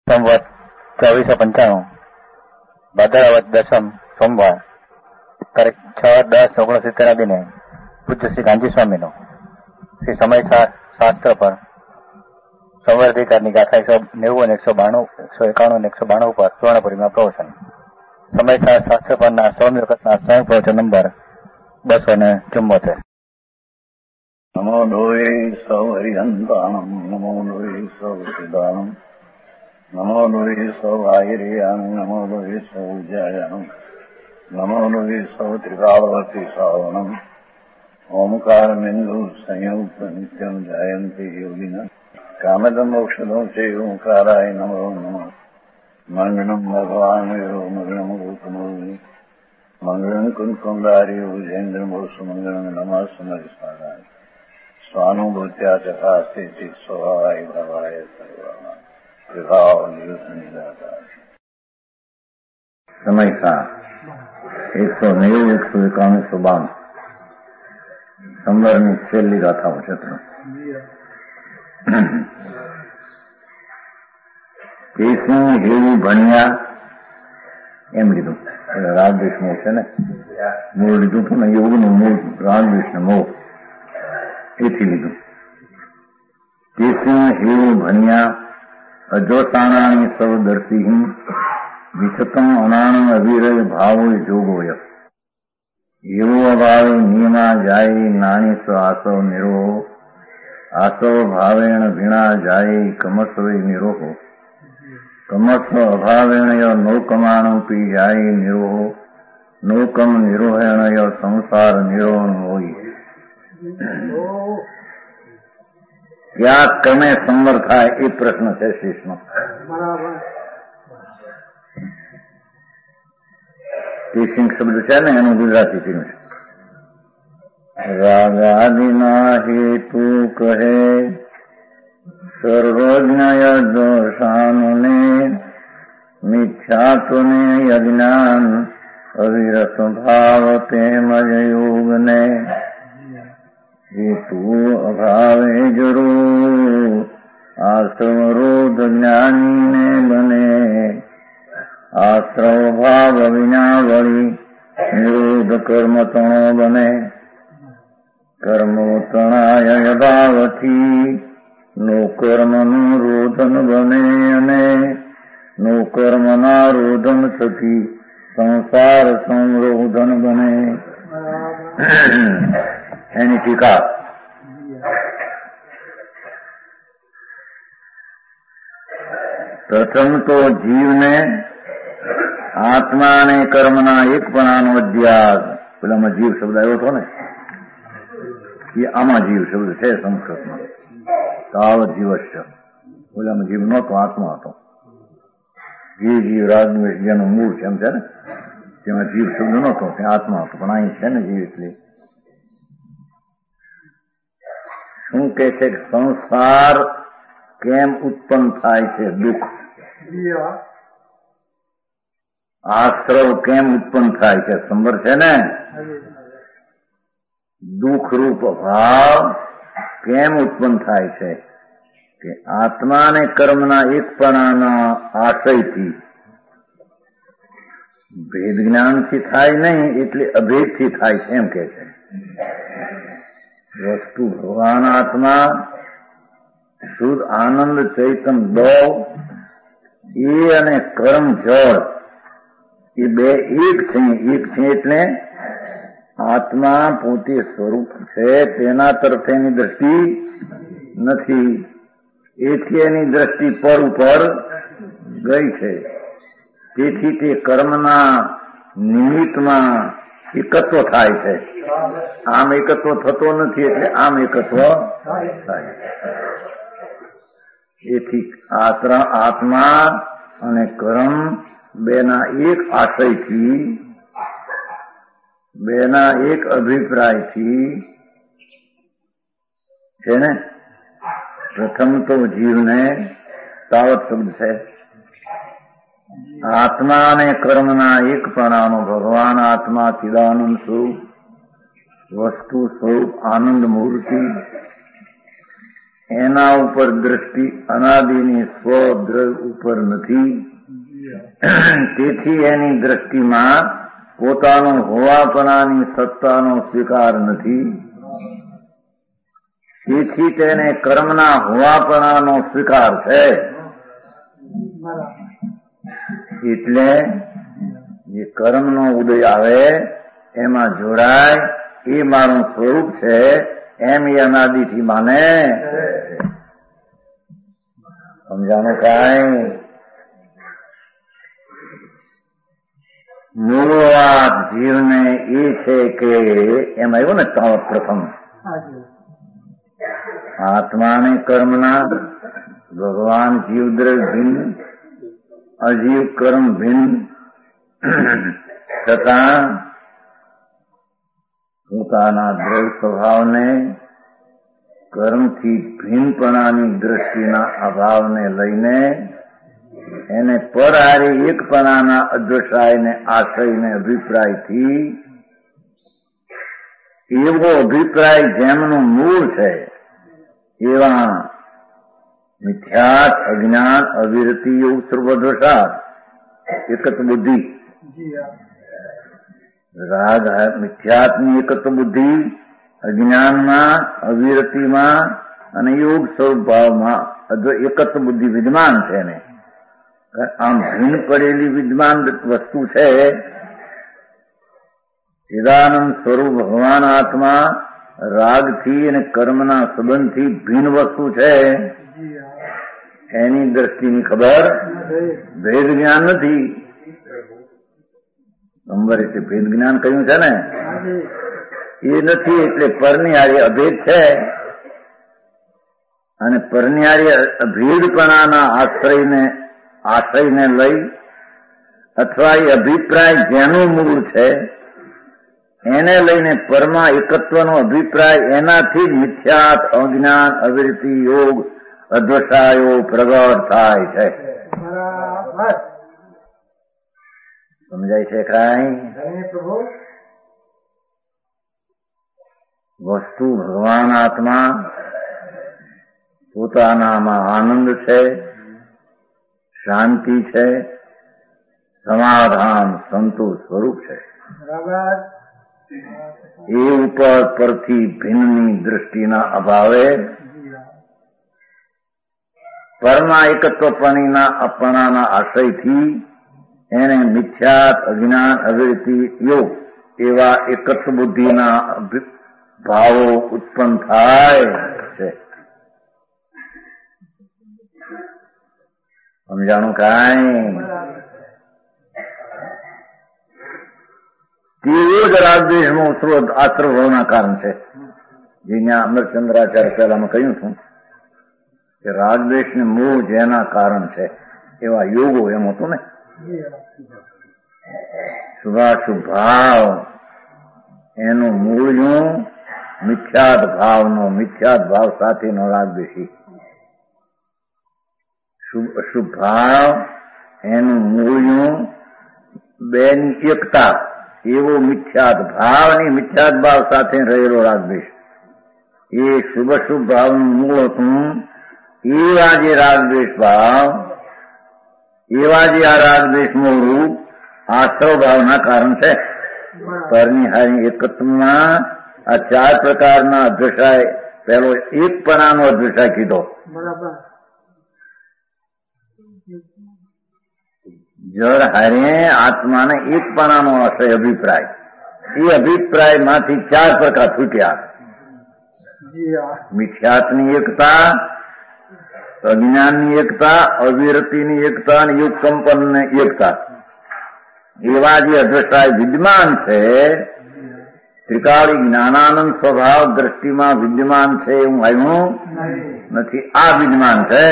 સંવત 2495 ભાદરવદ દસમ સોમવાર તારીખ 6/10/69 દિને પૂજ્ય શ્રી ગાંધી સ્વામીનો શ્રી સમય શાસ્ત્ર પર સંવર્ધિકારની ગાથા 190 અને 191 અને 192 પર સુવર્ણપુરીમાં પ્રવચન. સમય શાસ્ત્ર પરના 100મી વખતના સંયુક્ત પ્રવચન નંબર 274. નમો લોહે સૌ હરિહંતાણમ નમો લોહે સૌ સિદ્ધાણમ નમો લોહે સૌ આયર્યાન નમો લોહે સૌ જયાનમ નમો લોહે સૌ ત્રિકાળવતી સાવનમ ઓમકાર બિંદુ સંયુક્ત નિત્યમ જયંતી યોગિના કામદમ મોક્ષદો છે ઓંકારાય નમો નમઃ. મંગળમ ભગવાન મંગળમ ગોતમોહિ મંગળમ કુંકુંડારી ઉજેન્દ્રમોષ મંગળમ નમઃ સમરિસ્મરાય સ્વાનુભૂત્યા ચકાસ્તે સ્વભાવાય ભવાય સર્વમાં વિભાવ નિદાતા. સમય 190, 191, 192 સંવરની છેલ્લી ગાથાઓ છે. કેસું હેવું ભણ્યા એમ લીધું. રાગદ્વેષ મોહ છે ને, મૂળ લીધું હતું ને, યોગનું મૂળ રાગદ્વેષ ને મોહ, એથી લીધું. કેસું હેવું ભણ્યા અજોતાણાની સૌ દર્શી વિચતમ અનાણમ અવિરય ભાવો જોગોય એવો અભાવ નિયમા જાય નાની સ્વ આસવ નિરોહો આસવ ભાવેણ ભીણા જાય કમસ્વ નિરોહો કમસ્વ અભાવેણ ય નૌકમાણું પી જાય નિરોહો નૌકમ નિરોહેણ ય સંસાર નિરોહણ હોય. ક્યાં ક્રમે સંવર થાય એ પ્રશ્ન છે શીશનો. ટીચિંગ શબ્દ છે ને, એનું ગુજરાતી થયું છે. રાગાદિના હેતુ કહે સર્વજ્ઞય દોષાનુને મિથ્યાત્વને અજ્ઞાન અવિરત ભાવ તેમજ યોગને હેતુ અભાવે જરૂર આશ્રવરોધ જ્ઞાનીને બને આશ્રવ ભાવ વિના વળી નિરોધ કર્મ તણો બને કર્મો તણાય ભાવથી નો કર્મનું રોધન બને અને નો કર્મના રોધન થકી સંસાર સંરોધન બને. એની ટીકા પ્રથમ તો જીવને આત્મા અને કર્મના એકપણાનો અધ્યાસ, પેલામાં જીવ શબ્દ આવ્યો હતો ને, એ આમાં જીવ શબ્દ છે સંસ્કૃતમાં. તાવત જીવશ્ય, પેલામાં જીવ નહોતો, આત્મા હતો. જીવ રાગદ્વેષ જેનું મૂળ છે એમ છે ને, તેમાં જીવ શબ્દ નહોતો, ત્યાં આત્મા હતો. પણ અહીં છે ને જીવ એટલે શું કે છે કે સંસાર કેમ ઉત્પન્ન થાય છે, દુઃખ આશ્રવ કેમ ઉત્પન્ન થાય છે, સંબર છે ને, દુઃખરૂપ ભાવ કેમ ઉત્પન્ન થાય છે કે આત્મા અને કર્મના એકપણાના આશયથી, ભેદ જ્ઞાનથી થાય નહીં, એટલે અભેદથી થાય છે એમ કે છે. વસ્તુ ભગવાન આત્મા શુદ્ધ આનંદ ચૈતન દો એ અને કર્મ જળ એ બે એક છે એટલે આત્મા પોતે સ્વરૂપ છે, તેના તરફ એની દ્રષ્ટિ નથી, એથી એની દ્રષ્ટિ પર ઉપર ગઈ છે. તેથી તે કર્મના નિમિત્તમાં એકત્વ થાય છે. આમ એકત્વ થતો નથી એટલે આમ એકત્વ થાય. એથી આત્મા અને કર્મ બેના એક આશયથી, બેના એક અભિપ્રાયથી છે ને. પ્રથમ તો જીવને તાવત શબ્દ છે. આત્મા અને કર્મના એકપણાનો ભગવાન આત્મા ચિદાનંદ સ્વરૂપ, વસ્તુ સ્વરૂપ આનંદ મૂર્તિ એના ઉપર દ્રષ્ટિ અનાદિની સ્વદ્રવ્ય ઉપર નથી. તેથી એની દ્રષ્ટિમાં પોતાનો હોવાપણાની સત્તાનો સ્વીકાર નથી. તેથી તેને કર્મના હોવાપણાનો સ્વીકાર છે. એટલે જે કર્મનો ઉદય આવે એમાં જોડાય એ મારું સ્વરૂપ છે એમ એ અનાદિથી માને. સમજાણું કાંઈ? મૂળ વાત જીવને એ છે કે એમ આવ્યું ને પ્રથમ આત્માને કર્મના ભગવાન જીવદ્રવ્ય ભિન્ન, અજીવ કર્મ ભિન્ન છતાં પોતાના દ્રવ્ય સ્વભાવને કર્મથી ભિન્નપણાની દ્રષ્ટિના અભાવને લઈને એને પરહારી એકપણાના અદ્વૈતાયને આશ્રયને અભિપ્રાયથી એવો અભિપ્રાય જેમનું મૂળ છે એવા મિથ્યાત, અજ્ઞાન, અવિરતિ, યોગ, સર્વદોષાદ, એકત બુદ્ધિ, રાગ મિથ્યાત્ની એકત બુદ્ધિ, અજ્ઞાનમાં, અવિરતિમાં અને યોગ સ્વભાવમાં એકત બુદ્ધિ વિદ્યમાન છે ને. આમ ભિન્ન પડેલી વિદ્યમાન વસ્તુ છે. ચિદાનંદ સ્વરૂપ ભગવાન આત્મા રાગથી અને કર્મના સંબંધથી ભિન્ન વસ્તુ છે. એની દ્રષ્ટિની ખબર ભેદ જ્ઞાન નથી. નંબર એટલે ભેદ જ્ઞાન કહ્યું છે ને એ નથી. એટલે પરનિહારી અભેદ છે અને પરનિહારી અભેદપણાના આશ્રયને લઈ અથવા એ અભિપ્રાય જેનું મૂળ છે એને લઈને પરમા એકત્વનો અભિપ્રાય એનાથી જ મિથ્યાત, અજ્ઞાન, અવિરતિ, યોગ, અદ્વૈતાયો પ્રગટ થાય છે. સમજાય છે કાંઈ? વસ્તુ ભગવાન આત્મા પોતાનામાં આનંદ છે, શાંતિ છે, સમાધાન, સંતોષ સ્વરૂપ છે. એ ઉપર પરથી ભિન્નની દ્રષ્ટિના અભાવે પરમા એકત્વપણીના અપણાના આશ્રયથી એને મિથ્યાત, અજ્ઞાન, અવિરતિ, યોગ એવા એકત્વ બુદ્ધિના ભાવો ઉત્પન્ન થાય છે. સમજાણું કાંઈ? તેવો જ રાગદ્વેષમાં આશ્રવભાવના કારણ છે. જે ત્યાં અમરચંદ્રાચાર્ય પહેલામાં કહ્યું છું કે રાગદ્વેષને મોહ જેના કારણ છે એવા યોગો એમ હતું ને. શુભાશુભ ભાવ એનું મૂળ્યું મિથ્યાત ભાવ સાથેનો રાગદ્વેષી. અશુભ ભાવ એનું મૂળ્યું બેની એકતા એવો મિથ્યાત ભાવ અને મિથ્યાત ભાવ સાથે રહેલો રાગદ્વેષ. એ શુભ ભાવનું મૂળ હતું. એવા જે રાગદ્વેષ ભાવ, એવા જે આ રાગદ્વેષનું રૂપ આશ્રવ ભાવના કારણ છે. પરનિહારી એકત્વમાં આ ચાર પ્રકારના અદ્વૈતાય, પહેલો એકપણાનો અદ્વૈતાય કીધો. જળ હારે આત્માને એકપણાનો આશ્રય અભિપ્રાય. એ અભિપ્રાયમાંથી ચાર પ્રકાર છૂટ્યા. મિથ્યાત્ની એકતા, અજ્ઞાનની એકતા, અવિરતિની એકતા અને યુગ સંપન્નની એકતા. એવા જે અદ્વૈતાય વિદ્યમાન છે, ત્રિકાળી જ્ઞાનાનંદ સ્વભાવ દ્રષ્ટિમાં વિદ્યમાન છે એવું આવ્યું નથી. આ વિદ્યમાન છે.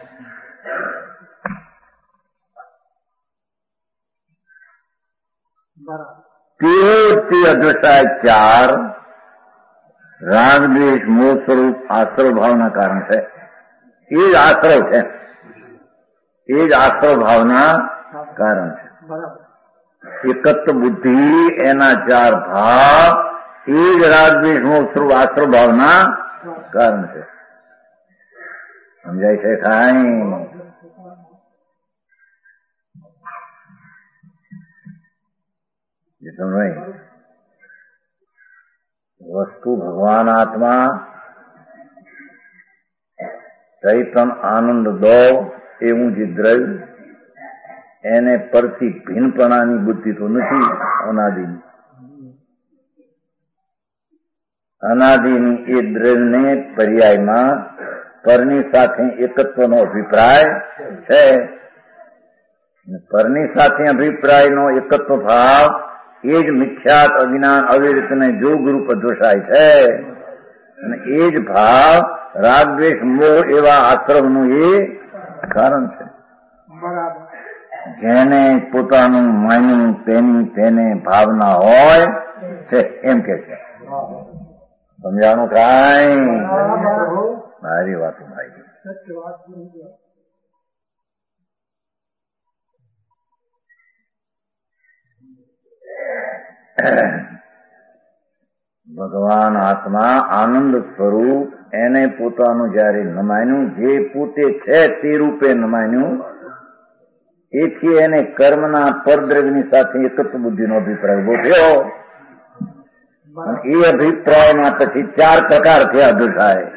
તે અદ્વૈતાય ચાર રાગદ્વેષ મોહ સ્વરૂપ આશ્રવ ભાવના કારણ છે. એ જ આશ્રવ છે. એ જ આશ્રવ ભાવના કારણ છે. એકત્વ બુદ્ધિ એના ચાર ભાવ એ જ રાગદ્વેષ મોહ સ્વરૂપ આશ્રવ ભાવના કારણ છે. સમજાય છે કાંઈ? વસ્તુ ભગવાન આત્મા ચૈતન આનંદ દો એવું જે દ્રવ્ય એને પરથી ભિન્નપણાની બુદ્ધિ તો નથી અનાદિની. અનાદિની એ દ્રવ્યને પર્યાયમાં પરની સાથે એકત્વનો અભિપ્રાય છે. પરની સાથે અભિપ્રાયનો એકત્વ ભાવ એ જ મિથ્યાત અજ્ઞાન અવિરતને જોગ રૂપ દોષાય છે. અને એ જ ભાવ રાગ દ્વેષ મોહ એવા આશ્રમનું એ કારણ છે. જેને પોતાનું માન્યું તેની તેને ભાવના હોય છે એમ કે છે. સમજાણું કાંઈ? મારી વાત ભાઈ. ભગવાન આત્મા આનંદ સ્વરૂપ એને પોતાનું જયારે નમાન્યું, જે પોતે છે તે રૂપે નમાન્યું, એથી એને કર્મના પરદ્રવ્યની સાથે એકત્વ બુદ્ધિનો અભિપ્રાય ઉભો થયો. એ અભિપ્રાયમાં પછી 4 પ્રકાર થયા દોષાય.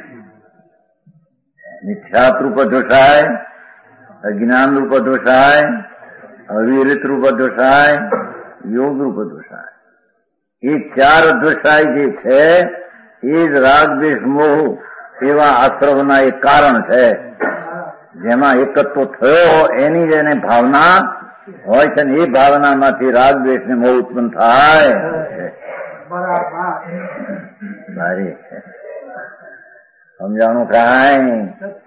મિથ્યાત રૂપ દોષાય, અજ્ઞાન રૂપ દોષાય, અવિરત રૂપ દોષાય, યોગ રૂપ દોષાય. એ 4 દોષાય જે છે એ જ રાગ દ્વેષ મોહ એવા આશ્રવના એક કારણ છે. જેમાં એકત્વ થયો એની જ એને ભાવના હોય છે ને એ ભાવનામાંથી રાગ દ્વેષ ને મોહ ઉત્પન્ન થાય. સારી સમજાણું કાંઈ?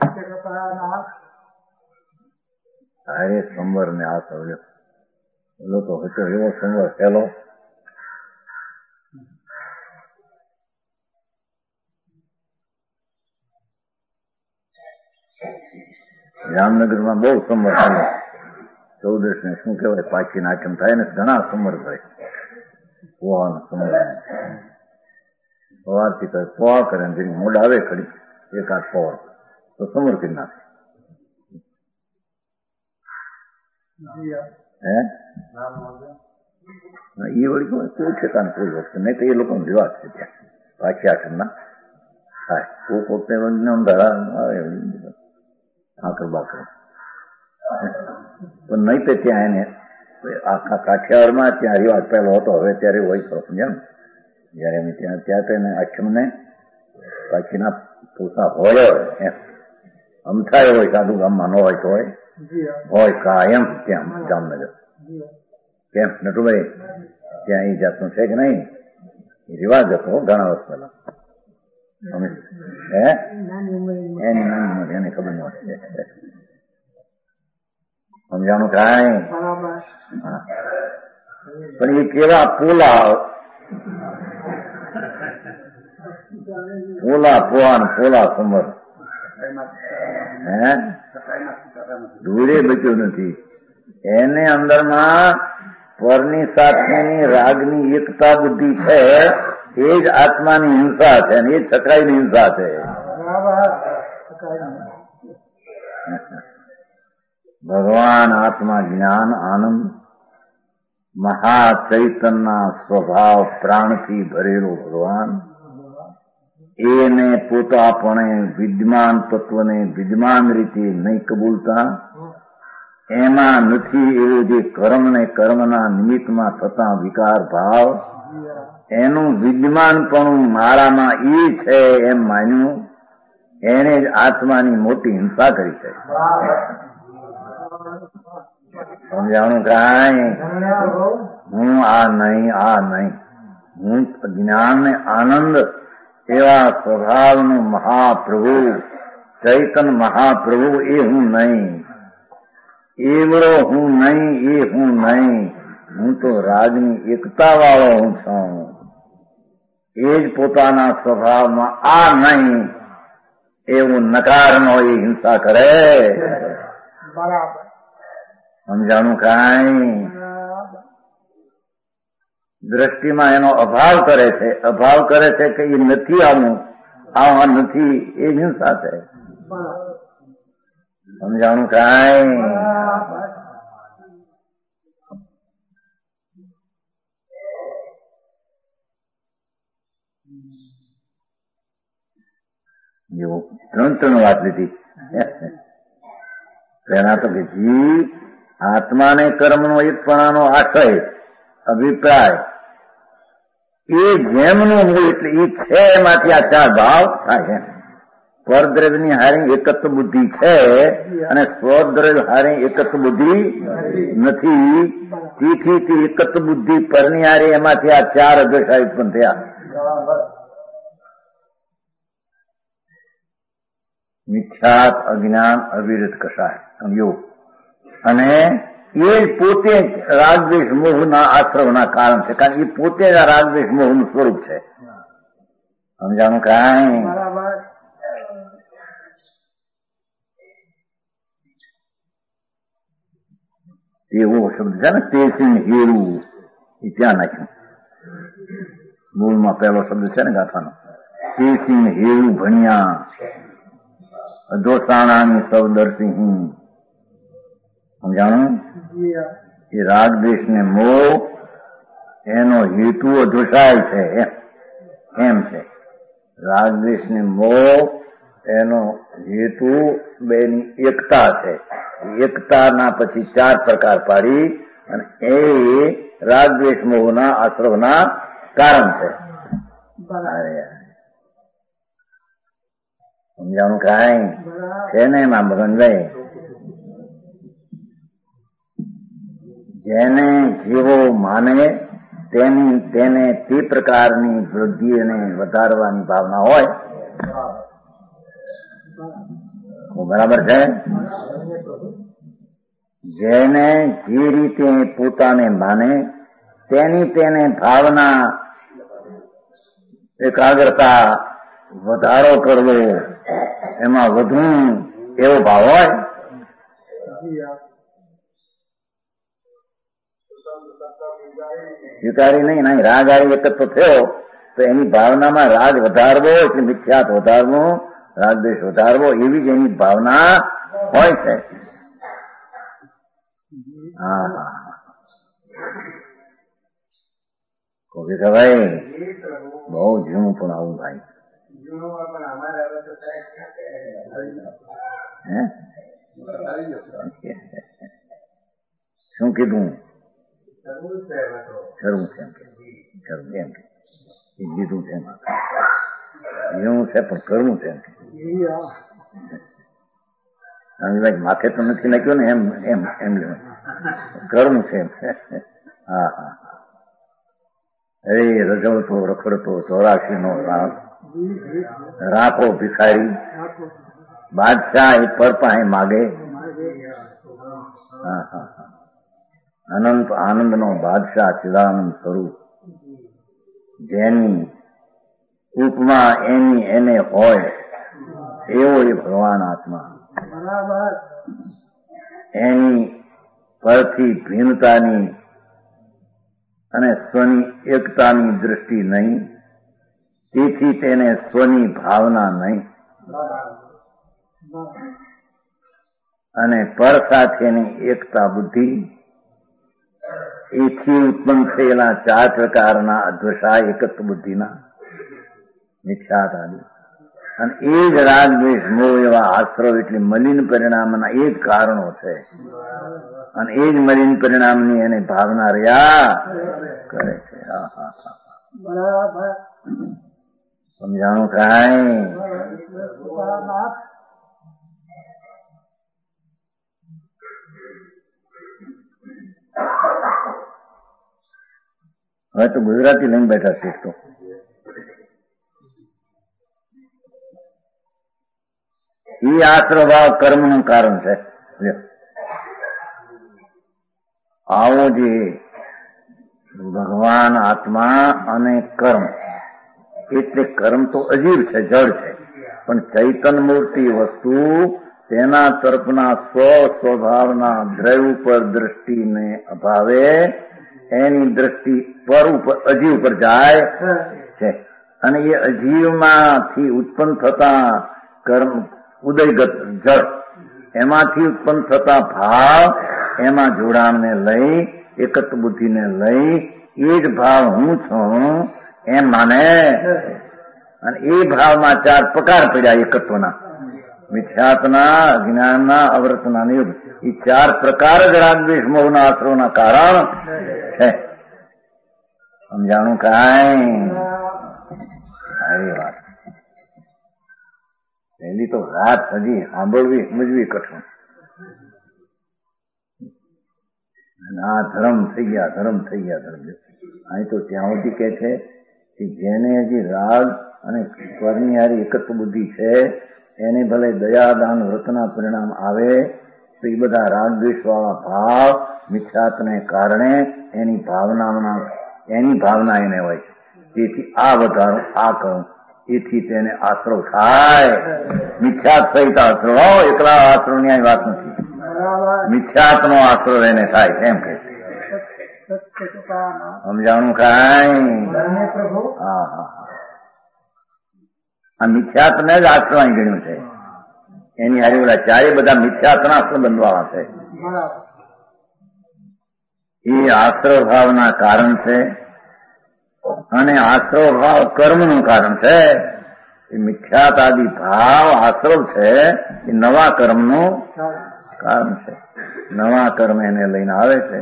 અરે સંવર ને આ સૌર્ય પેલો તો હતો એવો સંવર પેલો જામનગરમાં બહુ સંવર થાય. 14 ને શું કહેવાય પાછી નાટ્યમ થાય ને ઘણા સંવર થાય. પોવાનો સંવર સવારથી કરે પોવા કરે ને જેની મોડ આવે ખડી એકાદ પોર તો સંવર કરી નાખે. હે એ વળી કોઈ ઠેકાને કોઈ વખતે નહીં તો એ લોકો રિવાજ છે ત્યાં પાછી આઠમના થાય. કોઈક વખતે આકર બાકર પણ નહીં તો ત્યાં એને આખા કાઠિયાવાડમાં ત્યાં રિવાજ પહેલો હતો. હવે ત્યારે હોય ખરો સમજ્યા. જયારે અમે ત્યાં તો એને આઠમને પાછીના પોતા હોય એમ અમથાય હોય સાધુ ગામમાં ન હોય તો હોય કાયમ ત્યાં જામનગર. કેમ નટુભાઈ ત્યાં એ જાતનું છે કે નહીં? રિવાજ હતો ઘણા વર્ષ પહેલા. એની નાની એને ખબર ન હોય. સમજાણું કાંઈ? પણ એ કેવા પોલા પોલા સમર હે દૂરે બચ્યું નથી. એને અંદરમાં પરની સાથેની રાગની એકતા બુદ્ધિ છે. એ જ આત્માની હિંસા છે અને એ જ સકાઈની હિંસા છે. ભગવાન આત્મા જ્ઞાન આનંદ મહાચૈતનના સ્વભાવ પ્રાણથી ભરેલો ભગવાન એને પોતાપણે વિદ્યમાન તત્વને વિદ્યમાન રીતે નહીં કબૂલતા. એમાં નથી એવો જે કર્મ ને કર્મના નિમિત્તમાં થતા વિકાર ભાવ એનું વિદ્યમાનપણું મારામાં એ છે એમ માન્યું. એને જ આત્માની મોટી હિંસા કરી છે. સમજાણું કાંઈ? હું આ નહીં હું જ્ઞાન ને આનંદ એવા સ્વભાવનું મહાપ્રભુ ચૈતન મહાપ્રભુ એ હું નહીં. એવડો હું નહીં એ હું નહીં. હું તો રાજની એકતા વાળો હું છું. એ જ પોતાના સ્વભાવમાં આ નહીં એવું નકારનો એ હિંસા કરે. સમજાણું કાંઈ? દ્રષ્ટિમાં એનો અભાવ કરે છે. અભાવ કરે છે કે એ નથી આવું, આવા નથી, એ હિંસા છે. સમજાણું કાંઈ? જેવો ત્રણ વાત લીધી. પહેલા તો કે જીવ આત્માને કર્મનો એકપણાનો આશય અભિપ્રાય એ જેમનું હોય એટલે એ છે એમાંથી આ ચાર ભાવ થાય. પરદ્રવ્યની હારી એકત્વ બુદ્ધિ છે અને સ્વદ્રવ્ય હારી એકત્વ બુદ્ધિ નથી. તેથી તે એકત્વ બુદ્ધિ પરની હારી એમાંથી આ ચાર અદશા ઉત્પન્ન થયા. મિથ્યાત, અજ્ઞાન, અવિરત કષાય યોગ. અને એ પોતે રાગદ્વેષ મોહના આશ્રવના કારણ છે, કારણ એ પોતે જ રાગદ્વેષ મોહનું સ્વરૂપ છે. સમજાણું કાંઈ? એવો શબ્દ છે ને, તેસિંહ હેરું, એ ત્યાં નાખ્યું. મૂળમાં પહેલો શબ્દ છે ને ગાથાનો. તેસિંહ હેરું ભણ્યા અધોસાણાની સૌદર્શી. સમજાણું? એ રાગદ્વેષ ને મોહ એનો હેતુ અધોસાય છે એમ છે. રાગદ્વેષ ને મોહ એનો હેતુ બેની એકતા છે. એકતાના પછી ચાર પ્રકાર પાડી અને એ રાગદ્વેષ મોહના આશ્રવના કારણ છે. સમજાણું કાંઈ? છે ને એમાં ભગવાનભાઈ? જેને જેવો માને તેને તે પ્રકારની વૃદ્ધિ અને વધારવાની ભાવના હોય. બરાબર છે? જેને જે રીતે પોતાને માને તેની તેને ભાવના એકાગ્રતા વધારો કરવો, એમાં વધુ એવો ભાવ હોય. સ્વીકારી નહીં, નહીં રાગ આરી એકત્ર થયો તો એની ભાવનામાં રાગ વધારવો એટલે મિથ્યાત વધારવો, રાગદ્વેષ વધારવો, એવી જ એની ભાવના હોય છે. હા હા, કોકે કે ભાઈ બહુ જૂનું પણ આવું ભાઈ. શું કીધું? કરવું છે એમ કે લીધું છે એમાં એવું છે પણ કરવું છે એમ. માથે તો નથી નાખ્યું ને એમ એમ એમ કરવું છે એમ. હા હા. અરે રજવતો રખડતો 84નો રાખો ભિખારી બાદશાહ એ પર પાસે માગે. હા હા હા. અનંત આનંદનો બાદશાહ ચિદાનંદ સ્વરૂપ જેની ઉપમા એની એને હોય એવો એ ભગવાન આત્મા. એની પરથી ભિન્નતાની અને સ્વની એકતાની દૃષ્ટિ નહીં, તેથી તેને સ્વની ભાવના નહીં અને પર સાથેની એકતા બુદ્ધિ, એથી ઉત્પન્ન થયેલા ચાર પ્રકારના અદ્વૈત એકત્વ બુદ્ધિના મિથ્યાત આદિ અને એ જ રાગદ્વેષ મોહ એવા આશ્રવ એટલે મલિન પરિણામના એ જ કારણો છે. અને એ જ મલિન પરિણામની એને ભાવના રહ્યા કરે છે. હા હા હા, બરાબર. સમજાણું કાંઈ? હવે તો ગુજરાતી લઈને બેઠા શીખતો. એ આશ્રભાવ કર્મનું કારણ છે. આવો જે ભગવાન આત્મા અને કર્મ, એટલે કર્મ તો અજીવ છે, જળ છે, પણ ચૈતન મૂર્તિ વસ્તુ તેના તરફના સ્વભાવના દ્રવ્ય ઉપર દ્રષ્ટિને અભાવે એની દ્રષ્ટિ પર ઉપર અજીવ પર જાય છે. અને એ અજીવમાંથી ઉત્પન્ન થતા કર્મ ઉદયગત જળ એમાંથી ઉત્પન્ન થતા ભાવ, એમાં જોડાણને લઈ, એકત્વ બુદ્ધિને લઈ, એ જ ભાવ હું છું એમ માને. અને એ ભાવમાં 4 પ્રકાર પડ્યા એકત્વના, મિથ્યાત્વના, અજ્ઞાનના, અવૃતના, યુગ. એ 4 પ્રકાર જ રાગદ્વેષ મોહના આશ્રવના કારણ છે. સમજાણું કાંઈ? સારી વાત. પહેલી તો વાત હજી સાંભળવી સમજવી કઠણ. આ ધર્મ થઈ ગયા, ધર્મ થઈ ગયા, ધર્મ. અહીં તો ત્યાં સુધી કે છે કે જેને હજી રાગ અને સ્વરની હારી એકત્વ બુદ્ધિ છે, એને ભલે દયાદાન વ્રતના પરિણામ આવે તો એ બધા રાગદ્વેષ વાળા ભાવ મિથ્યાત્વને કારણે એની ભાવના એને હોય છે. તેથી આ વધારું, આ કરું, એથી તેને આશ્રવ થાય. મિથ્યાત્વ સહિત આશ્રવ, એકલા આશ્રવની આ વાત નથી. મિથ્યાત્વનો આશ્રવ એને થાય એમ કે છે. સમજાણું કાંઈ? હા હા હા. આ મિથ્યાત્વને જ આશ્રવ અહીં ગણ્યું છે. એની હારી ઓલા 4 બધા મિથ્યાત્વના સંબંધવાળા છે. એ આશ્રવ ભાવના કારણ છે. અને આશ્રવ ભાવ કર્મનું કારણ છે. એ મિથ્યાત આદિ ભાવ આશ્રવ છે, એ નવા કર્મનું કારણ છે. નવા કર્મ એને લઈને આવે છે.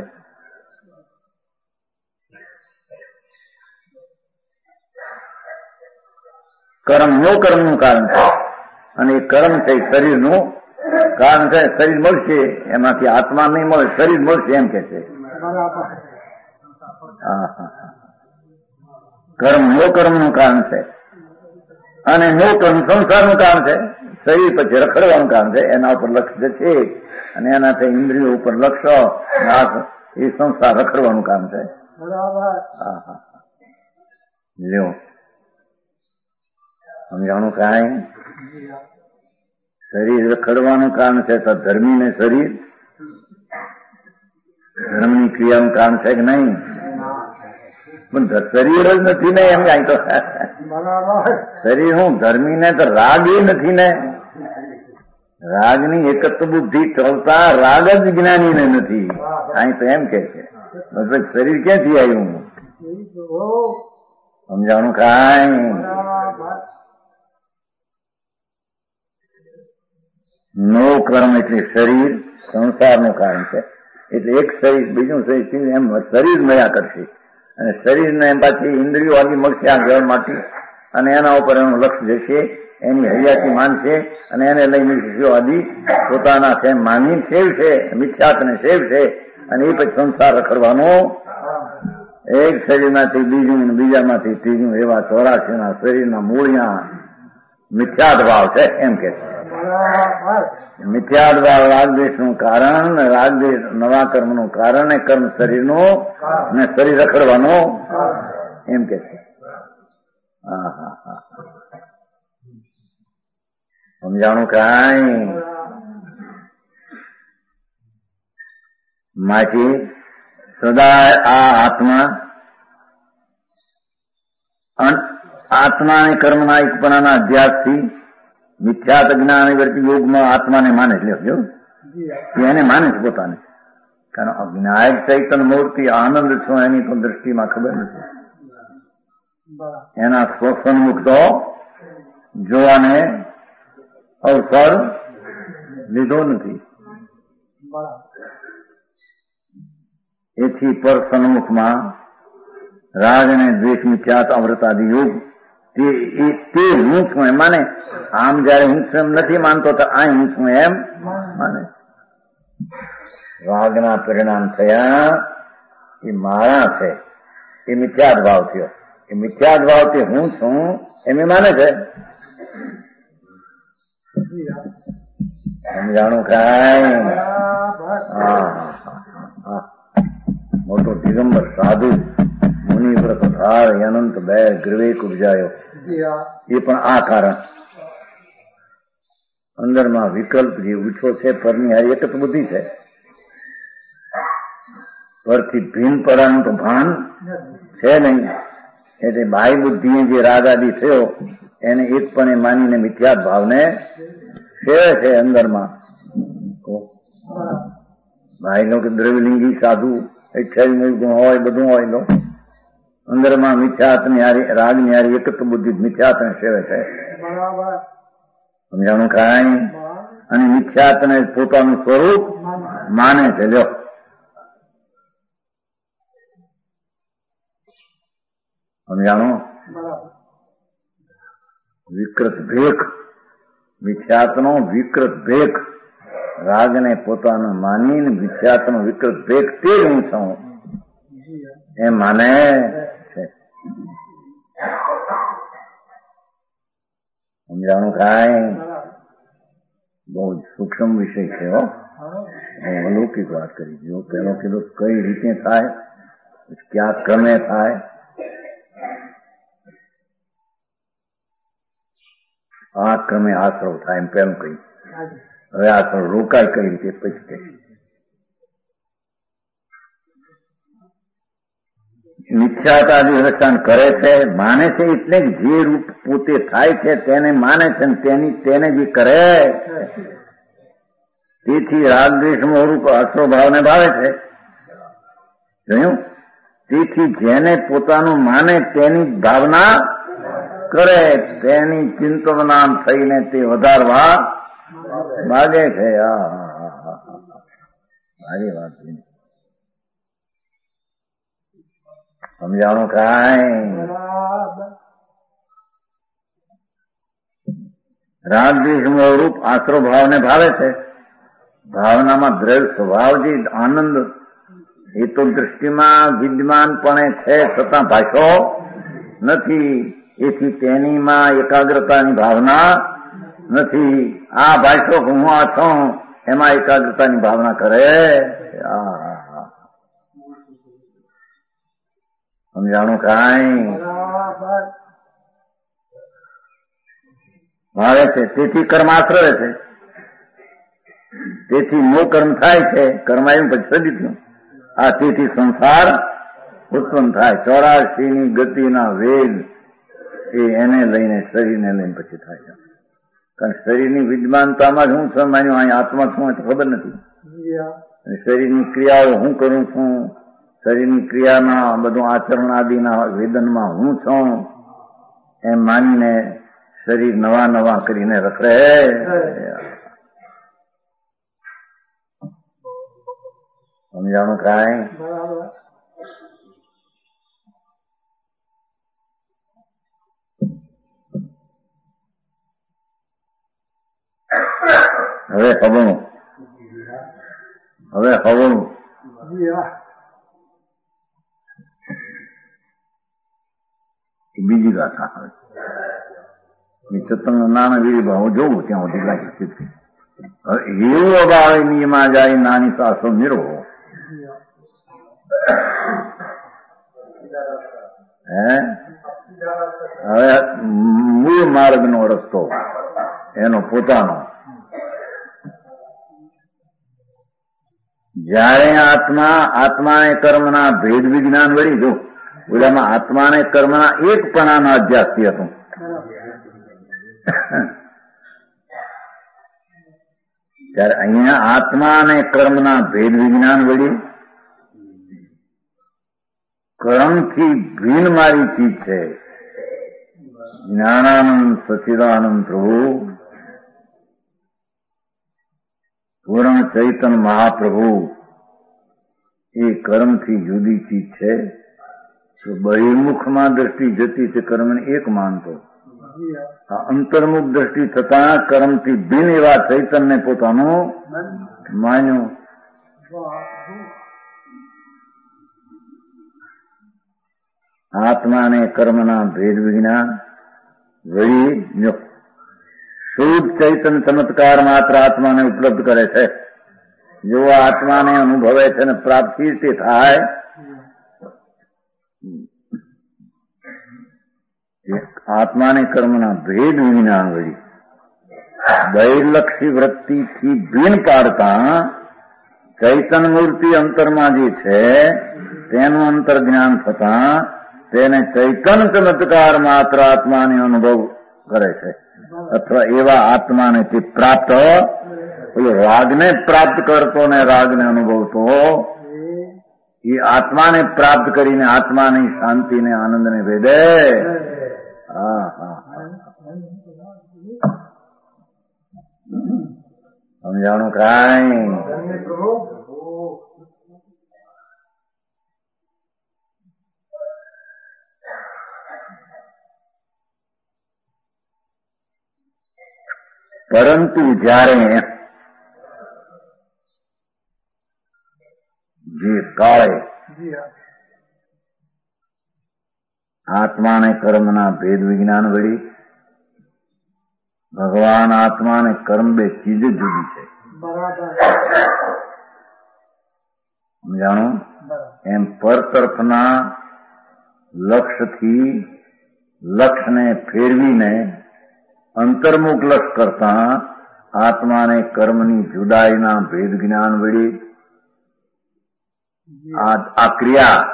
કર્મનું કારણ છે. અને એ કર્મ છે શરીરનું કારણ છે. શરીર મળશે એમાંથી આત્મા નહીં મળે, શરીર મળશે એમ કે છે. કર્મનું કારણ છે. અને નો કર્મ સંસારનું કારણ છે. શરીર પછી રખડવાનું કારણ છે. એના ઉપર લક્ષ્ય છે અને એનાથી ઇન્દ્રિયો ઉપર લક્ષ્ય, એ સંસાર રખડવાનું કારણ છે. લ્યો સમજાણું કાંઈ? શરીર રખડવાનું કારણ છે તો ધર્મીને શરીર ધર્મની ક્રિયાનું કારણ છે કે નહીં? પણ શરીર જ નથી ને એમ કાંઈ તો. શરીર હું ધર્મીને તો રાગ એ નથી ને. રાગની એકત્વ બુદ્ધિ ચાલતા રાગ જ જ્ઞાનીને નથી. અહીં તો એમ કે છે શરીર ક્યાંથી આવ્યું? સમજાણું કાંઈ? નો કર્મ એટલે શરીર સંસારનું કારણ છે. એટલે એક શરીર બીજું શરીર એમ શરીર મળ્યા કરશે. અને શરીરને એમ પાછી ઇન્દ્રિયો આદિ મળશે આ જળ માટે, અને એના ઉપર એનું લક્ષ્ય જશે, એની હૈયાથી માનશે, અને એને લઈને શિષ્યો આદિ પોતાના છે માની સેવશે, મિથ્યાત્વને સેવશે, અને એ પછી સંસાર રખડવાનો. એક શરીરમાંથી બીજું, બીજામાંથી ત્રીજું, એવા 84 શરીરના મૂળિયા મિથ્યાદ ભાવ છે એમ કે છે. મિથ્યાદ ભાવ રાગદ્વેષનું કારણ, રાગદ્વેષ નવા કર્મનું કારણ, ને કર્મ શરીરનું, ને શરીર રખડવાનું એમ કે છે. સમજાણું કાંઈ? માંથી સદા આ આત્મા અને કર્મના એકપણાના અધ્યાસથી મિથ્યાત જ્ઞાન વર્તિ યોગમાં આત્માને માને છે. એને માને છે પોતાને. કારણ અજ્ઞાયક ચૈતન્ય મૂર્તિ આનંદ છો એની તો દ્રષ્ટિમાં ખબર નથી. એના સ્વસન્મુખ તો જોવાને અવસર લીધો નથી. એથી પર સન્મુખમાં રાગ અને દ્વેષ મિથ્યાત અમૃતાદિ યોગ તે હું છું એમ માને. આમ જયારે હું છું એમ નથી માનતો તો આ હું છું એમ માને. રાગના પરિણામ થયા એ મારા છે, એ મિથ્યાદ ભાવ થયો. એ મિથ્યાદ ભાવથી હું છું એમ માને છે. સમજાણું કાંઈ? મોટો દિગંબર સાધુ મુનિવ્રત ધાર અનંત બેર ગ્રવેક ઉપજાયો. એ પણ આ કારણ અંદરમાં વિકલ્પ જે ઉઠો છે પરની હારી એક જ બુદ્ધિ છે. પરથી ભીન પડાનું તો ભાન છે નહીં. એટલે બાહ્ય બુદ્ધિએ જે રાગ આદિ થયો એને એકપણે માનીને મિથ્યાત ભાવને સેવે છે અંદરમાં. તો ભાઈ લો કે દ્રવ્યલિંગી સાધુ 28 ગુણ હોય, બધું હોય લો, અંદરમાં મિથ્યાત ની હારી, રાગ ની હારી એકત્વ બુદ્ધિ મિથ્યાત ને સેવે છે. સમજાણું કાંઈ? અને મિથ્યાત ને પોતાનું સ્વરૂપ માને છે. લ્યો, સમજાણું? વિકૃત ભેખ, મિથ્યાત્નો વિકૃત ભેખ, રાગને પોતાનો માનીને મિથ્યાત્નો વિકૃત ભેખ તે હું છું એમ માને છે. સમજાણું કાંઈ? બહુ સૂક્ષ્મ વિષય છે. હું અલૌકિક વાત કરી દઉં. પેલો કીધું કઈ રીતે થાય, ક્યાં ક્રમે થાય. આ ક્રમે આશ્રવ થાય એમ પેલું કહ્યું. હવે આશ્રવ રોકાય કઈ રીતે પછી કહે. મિથ્યાતાદિવસાન કરે છે, માને છે, એટલે જે રૂપ પોતે થાય છે તેને માને છે, તેને જે કરે તેથી રાગદ્વેષમાં રૂપ આશ્રવ ભાવને ભાવે છે. જોયું? તેથી જેને પોતાનું માને તેની ભાવના કરે, તેની ચિંતવના થઈને તે વધારવા માગે છે. મારી વાત સમજાણું કાંઈ? રાગદ્વેષ રૂપ આશ્રવ ભાવને ભાવે છે. ભાવનામાં દ્રવ્ય સ્વભાવ જે આનંદ એ તો દ્રષ્ટિમાં વિદ્યમાનપણે છે, છતાં ભાષો નથી. એથી તેનીમાં એકાગ્રતાની ભાવના નથી. આ ભાષો હું આ છું એમાં એકાગ્રતાની ભાવના કરે. સમજાણું કાંઈ? ભાવે છે તેથી કર્મ આશ્રય છે. તેથી નો કર્મ થાય છે, કર્મ આવ્યું પછી સદી થયું. આ તેથી સંસાર ઉત્પન્ન થાય. 84 ની ગતિના વેગ એ એને લઈને, શરીરને લઈને પછી થાય છે. કારણ શરીરની વિદ્યમાનતામાં જ હું છું માન્યું, અહીં આત્મા છું એ તો ખબર નથી. શરીરની ક્રિયાઓ હું કરું છું, શરીરની ક્રિયાના બધું આચરણ આદિના વેદનમાં હું છું એમ માનીને શરીર નવા નવા કરીને રખડે. સમજાણું કાંઈ? હવે હવણું બીજી વાત આવે. સત્સંગ નાના વીરી ભાવ જોવું ત્યાં સુધી લાગી. હવે એવું અભાવે નિયમા જાય નાની સાસો નિર્વો. હવે મૂળ માર્ગનો રસ્તો એનો પોતાનો. જયારે આત્માને કર્મના ભેદ વિજ્ઞાન વળી, જો ઓલામાં આત્માને કર્મના એકપણાનો અધ્યાસથી હતું. ત્યારે અહીંયા આત્મા અને કર્મના ભેદ વિજ્ઞાન વળી કર્મથી ભીન મારી ચીજ છે. જ્ઞાનાનંદ સચિદાનંદ પ્રભુ પૂર્ણ ચૈતન મહાપ્રભુ એ કર્મથી જુદી ચીજ છે. બહિર્મુખમાં દ્રષ્ટિ જતી તે કર્મને એક માનતો, અંતર્મુખ દ્રષ્ટિ થતા કર્મથી ભિન્ન એવા ચૈતનને પોતાનું માન્યું. આત્મા અને કર્મના ભેદ વિજ્ઞાન વળી શુદ્ધ ચૈતન ચમત્કાર માત્ર આત્માને ઉપલબ્ધ કરે છે. જો આત્માને અનુભવે છે ને પ્રાપ્તિ તે થાય. આત્માને કર્મના ભેદ વિજ્ઞાન વળી બહિર્લક્ષી વૃત્તિથી ભીન પાડતા ચૈતન મૂર્તિ અંતરમાં જે છે તેનું અંતર જ્ઞાન થતા તેને ચૈતન ચમત્કાર માત્ર આત્માને અનુભવ કરે છે, અથવા એવા આત્માને તે પ્રાપ્ત પેલો રાગને પ્રાપ્ત કરતો ને રાગને અનુભવતો એ આત્માને પ્રાપ્ત કરીને આત્માની શાંતિને આનંદને ભેદે. હા હા સમજાણું કાંઈ? પરંતુ જ્યારે જે કાળે આત્માને કર્મના ભેદ વિજ્ઞાન વળી ભગવાન આત્મા અને કર્મ બે ચીજ જુદી છે. સમજાણું? એમ પર તરફના લક્ષ્યથી લક્ષ્યને ફેરવીને અંતર્મુખ લક્ષ્ય કરતા આત્માને કર્મની જુદાઈના ભેદ જ્ઞાન વળી આ ક્રિયા,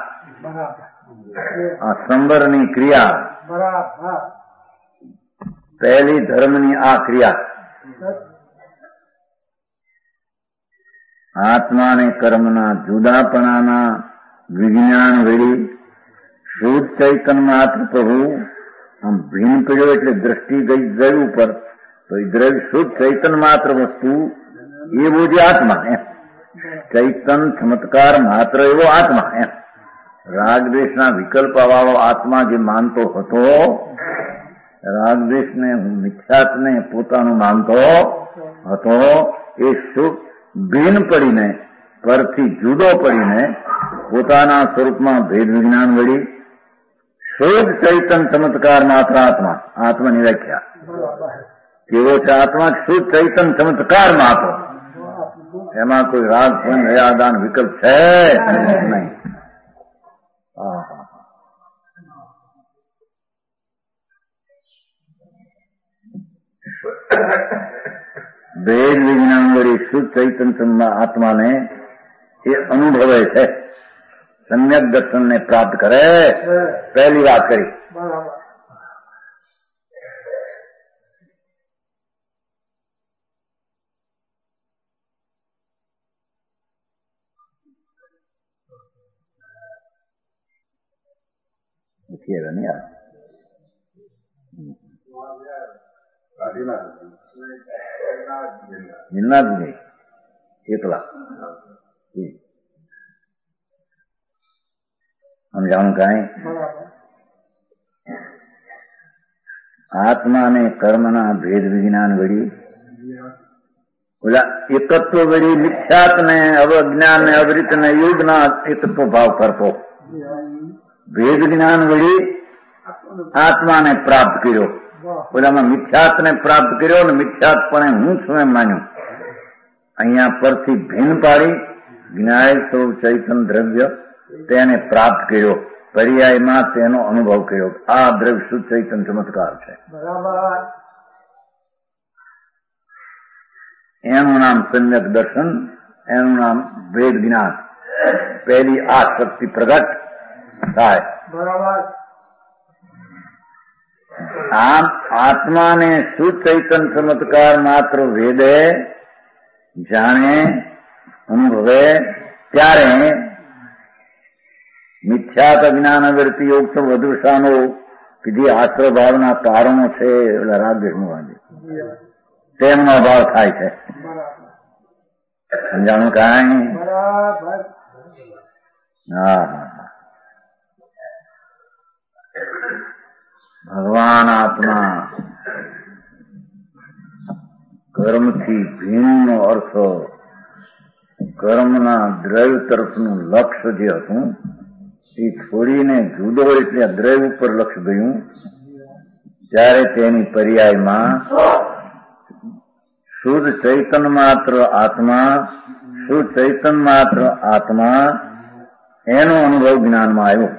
આ સંવરની ક્રિયા, પહેલી ધર્મની આ ક્રિયા આત્માને કર્મના જુદાપણાના વિજ્ઞાન વળી શુદ્ધ ચૈતન્ય માત્ર પ્રભુ આમ ભીન પડ્યો એટલે દ્રષ્ટિ ગઈ દ્રવ્ય ઉપર, તો એ દ્રવ્ય શુદ્ધ ચૈતન્ય માત્ર વસ્તુ એવો જે આત્મા એમ ચૈતન ચમત્કાર માત્ર એવો આત્મા એમ રાગદ્વેષના વિકલ્પ વાળો આત્મા જે માનતો હતો, રાગદ્વેષને મિથ્યાત્વને પોતાનું માનતો હતો, એ શુદ્ધ ભીન પડીને પરથી જુદો પડીને પોતાના સ્વરૂપમાં ભેદ વિજ્ઞાન વળી શુદ્ધ ચૈતન ચમત્કાર માત્ર આત્મા, આત્માની વ્યાખ્યા કેવો છે? આત્મા શુદ્ધ ચૈતન ચમત્કાર માત્ર, એમાં કોઈ રાગ પણ હયાદાન વિકલ્પ છે નહીં. ભેદ વિજ્ઞાન વળી શુદ્ધ ચૈતન્ય આત્માને એ અનુભવે છે, સમ્યક દર્શનને પ્રાપ્ત કરે. પહેલી વાત કરી. મિલનાથ એકલા સમજાણું કાંઈ? આત્મા અને કર્મના ભેદ વિજ્ઞાન વળી ઓલા એકત્વ વળી મિથ્યાત ને અવજ્ઞાન ને અવરિત ને યુગના એકત્વ ભાવ કરતો ભેદ જ્ઞાન વળી આત્માને પ્રાપ્ત કર્યો. ઓલામાં મિથ્યાત્વને પ્રાપ્ત કર્યો ને મિથ્યાત્વપણે હું છું એમ માન્યું. અહીંયા પરથી ભિન્ન પાડી જ્ઞાય સ્વરૂપ ચૈતન્ય દ્રવ્ય તેને પ્રાપ્ત કર્યો, પર્યાયમાં તેનો અનુભવ કર્યો. આ દ્રવ્ય શુદ્ધ ચૈતન્ય ચમત્કાર છે. એનું નામ સમ્યક દર્શન, એનું નામ ભેદ જ્ઞાન. પહેલી આ શક્તિ પ્રગટ થાય. આમ આત્માને શુદ્ધ ચૈતન્ય ચમત્કાર માત્ર વેદે જાણે અનુભવે ત્યારે મિથ્યાત અજ્ઞાન અવૃત્તિ યોગ વધુશાનો કીધી આશ્રય ભાવના કારણો છે રાગદ્વેષનું વાંધે તેમનો અભાવ થાય છે. સમજાણું કાંઈ? હા ભગવાન આત્મા કર્મથી ભિન્નનો અર્થ કર્મના દ્રવ્ય તરફનું લક્ષ્ય જે હતું એ છોડીને જુદો એટલે દ્રવ્ય ઉપર લક્ષ્ય ગયું, ત્યારે તેની પર્યાયમાં શુદ્ધ ચૈતન્ય માત્ર આત્મા, શુદ્ધ ચૈતન્ય માત્ર આત્મા એનો અનુભવ જ્ઞાનમાં આવ્યો.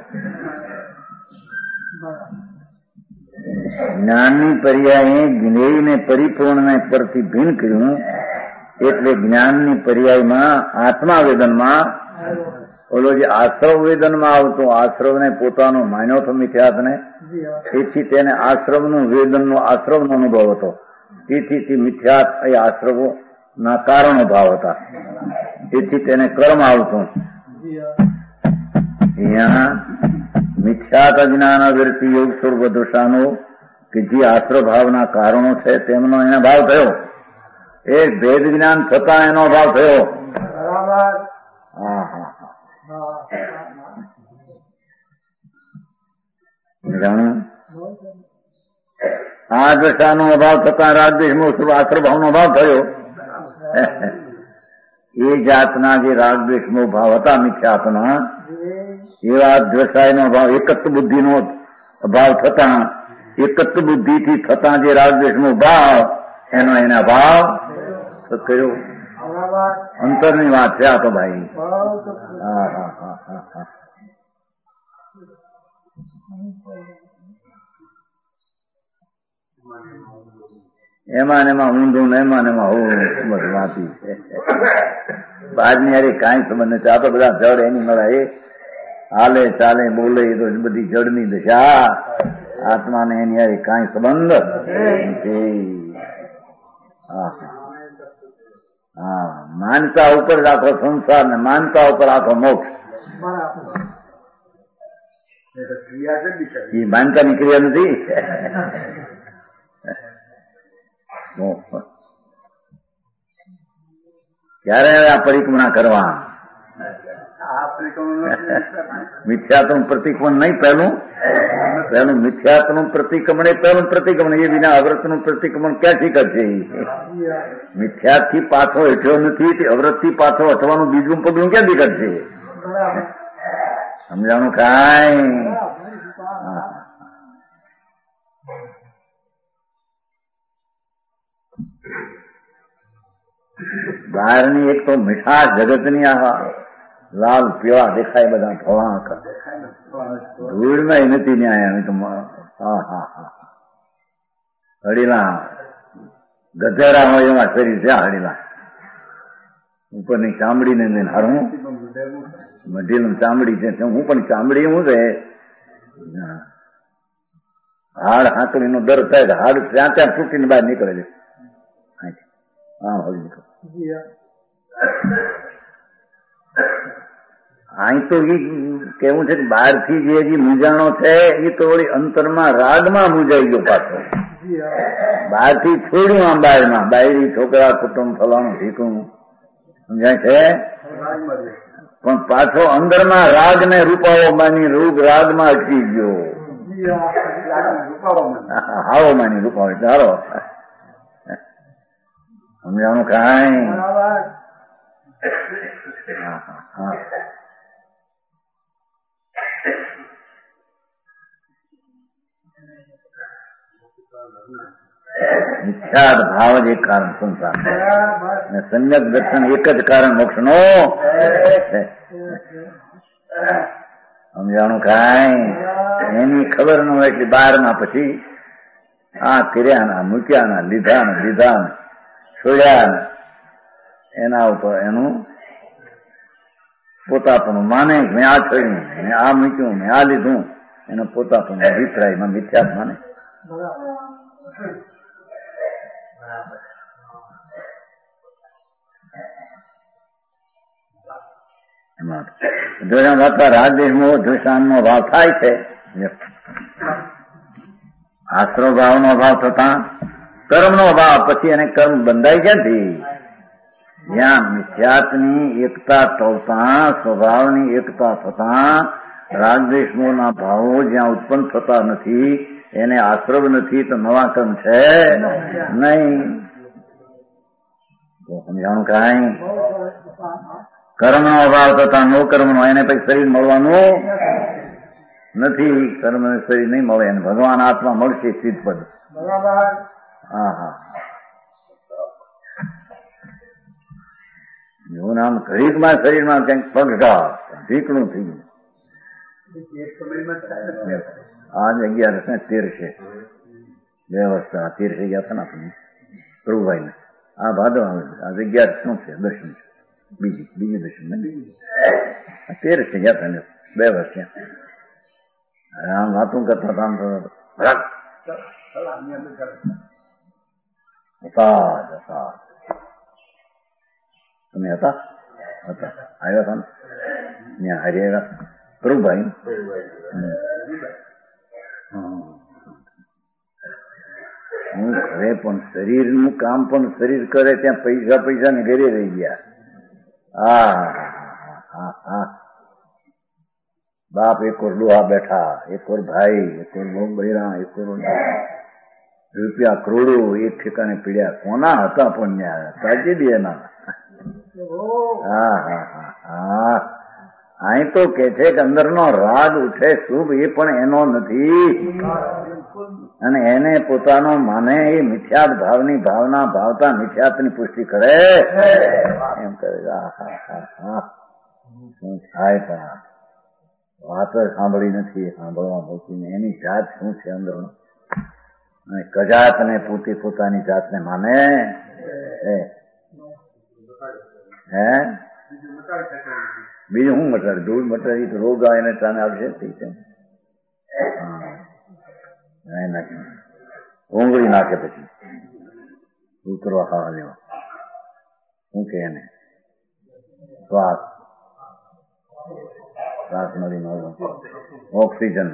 જ્ઞાનની પર્યાયે જ્ઞેયને પરિપૂર્ણને પરથી ભિન્ન કર્યું, એટલે જ્ઞાનની પર્યાયમાં આત્મા વેદનમાં ઓલો જે આશ્રવ વેદનમાં આવતો આશ્રવને પોતાનો માન્યો હતો મિથ્યાતને, તેથી તેને આશ્રવનું વેદનનો આશ્રવનો અનુભવ હતો. તેથી મિથ્યાત એ આશ્રવો ના કારણો ભાવ હતા, તેથી તેને કર્મ આવતું. અહીંયા મિથ્યાત અજ્ઞાન વૃત્તિ યોગ સ્વરૂપ દોષાનો કે જે આશ્રય ભાવના કારણો છે તેમનો એને ભાવ થયો. એક ભેદ જ્ઞાન થતા એનો ભાવ થયો. આ દશાનો અભાવ થતા રાગદ્વેષનો આશ્રય ભાવનો ભાવ થયો. એ જાતના જે રાગદ્વેષનો ભાવ હતા મિથ્યાત્મા, એવા દ્વેષાયનો ભાવ એકત્વ બુદ્ધિનો અભાવ થતા, એકત્વ બુદ્ધિથી થતા જે રાગદ્વેષનો ભાવ એનો એના ભાવ કયો અંતરની વાત છે. આ તો ભાઈ એમાં ને એમાં ઊંધું ને એમાં ને એમાં હું વાંચી છે. બહારની યાર કાંઈ સંબંધ નથી. આ તો બધા જડ એની મળે, એ હાલે ચાલે બોલે એ તો બધી જડની દશા. આત્માને એની યાર કાંઈ સંબંધ નથી. હા, માનતા ઉપર રાખો સંસાર ને માનતા ઉપર રાખો મોક્ષ. એ માનતાની ક્રિયા નથી. ક્યારે આ પરિક્રમણા કરવા? મિથ્યાત્વનું પ્રતિક્રમણ નહીં. પહેલું મિથ્યાત્વનું પ્રતિક્રમણ એ પહેલું પ્રતિક્રમણ. એ વિના અવ્રતનું પ્રતિક્રમણ ક્યાંથી કરશે? મિથ્યાથી પાછો હટ્યો નથી, તે અવ્રતથી પાછો હટવાનું બીજું પગલું ક્યાંથી કરશે? સમજાણું કાંઈ? બહારની એક તો મીઠાશ જગતની આ લાલ પીળા દેખાય બધા ફળાંક, ધૂળમાં નથી ન્યાય. હડીલા ગધેડા હોય એવા શરીર છે. હડીલા ઉપરની ચામડી ને હારું મઢીનું ચામડી છે. હું પણ ચામડી હું છે, હાડ હાંકડી નો દર થાય, હાડ ત્યાં ત્યાં તૂટીને બહાર નીકળે છે. હા હોય નીકળે. અહીં તો એ કેવું છે કે બહારથી જે મૂંઝાણો છે એ તો વળી અંતરમાં રાગમાં મૂંઝાઈ ગયો પાછો. બહારથી છોડ્યું આમ બહારમાં, બાયરી છોકરા કુટુંબ ફલાણું ઠીકું સમજાય છે, પણ પાછો અંદરમાં રાગ ને રૂપાવો માની રૂપ રાગમાં અટકી ગયો. હાવો માની રૂપાવો ચાલો સમજાણું કાંઈ? મિથ્યાદ ભાવ જ એક કારણ સંસાર ને સમ્યક દર્શન એક જ કારણ મોક્ષ નો. સમજાણું કાંઈ? એની ખબર ન હોય કે 12 પછી આ કર્યાના મૂક્યાના લીધા છોડ્યા એના ઉપર એનું પોતાપણું માને. મેં આ છોડ્યું, મેં આ મૂક્યું, મેં આ લીધું, એનો પોતાપણું અભિપ્રાયમાં મિથ્યાત માને. રાગદેશનો દ્વેષાનો ભાવ થાય છે. આશ્રય ભાવનો અભાવ થતા કર્મનો અભાવ, પછી એને કર્મ બંધાય ક્યાંથી? જ્યાં મિથ્યાત્વની એકતા થતા, સ્વભાવની એકતા થતા રાગદ્વેષના ભાવો જ્યાં ઉત્પન્ન થતા નથી, એને આશ્રય નથી તો નવા કર્મ છે નહીં. સમજાણું કાંઈ? કર્મનો અભાવ થતા નો કર્મનો, એને પછી શરીર મળવાનું નથી. કર્મ શરીર નહીં મળે, એને ભગવાન આત્મા મળશે સિદ્ધપદ. હા હા, એવું નામ ઘડીકમાં શરીરમાં ક્યાંક પગઢા ઢીકણું થઈ ગયું. આજ 11 ને 13 છે, 2 વર્ષ 13 ગયા હતા ને આપણે પ્રભુભાઈ ને. આ ભાદવ આવે છે. આજે 11 શું છે? દર્શન છે, બીજી દર્શન ને 13 છે ગયા હતા ને 2 વર્ષ થયા. આમ વાતું કરતા હતા, આમ તમે હતા આવ્યા હતા ને ત્યાં હારી આવ્યા પ્રભુભાઈ હું ઘરે પણ શરીરનું કામ પણ શરીર કરે ત્યાં પૈસા ને ઘરે રહી ગયા. હા બાપ એક ઓર ડોહા બેઠા, એક ઓર ભાઈ, એક ઓર બહુ બૈરા, એક ઓર રૂપિયા કરોડો એક ઠેકાણે પીડ્યા. કોના હતા પણ ટ્રેજેડી એના. હા અહીં તો કે છે કે અંદરનો રાગ ઉઠે શુભ એ પણ એનો નથી, અને એને પોતાનો માને એ મિથ્યાત ભાવની ભાવના ભાવતા મિથ્યાતની પુષ્ટિ કરે એમ કરે. શું થાય પણ વાત સાંભળી નથી, સાંભળવા મળતી એની જાત શું છે અંદરનો. અને કજાત ને પોતાની જાતને માને હે બીજું શું મટાડે? દૂધ મટાડી તો રોગ આવે એને ટાણે આવશે. ઊંઘળી નાખે પછી શું કરવા ખાવા લેવા? શું કે એને શ્વાસ મળી ઓક્સિજન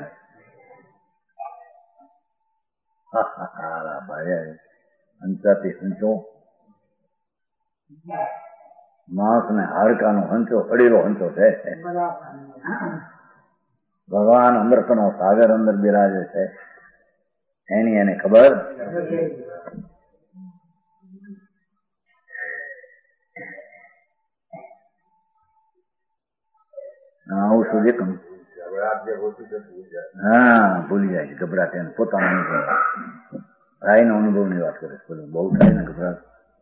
હંચાથી હંચો માણસ ને હાડકાનો હંચો અડેલો હંચો છે. ભગવાન અમૃતનો સાગર અંદર બિરાજે છે એની એને ખબર. આવું શું દેખું ભૂલી જાય છે ગભરાટ. એને પોતાનો અનુભવ થાય નો અનુભવ ની વાત કરે છે. બહુ થાય ને ગભરાટ.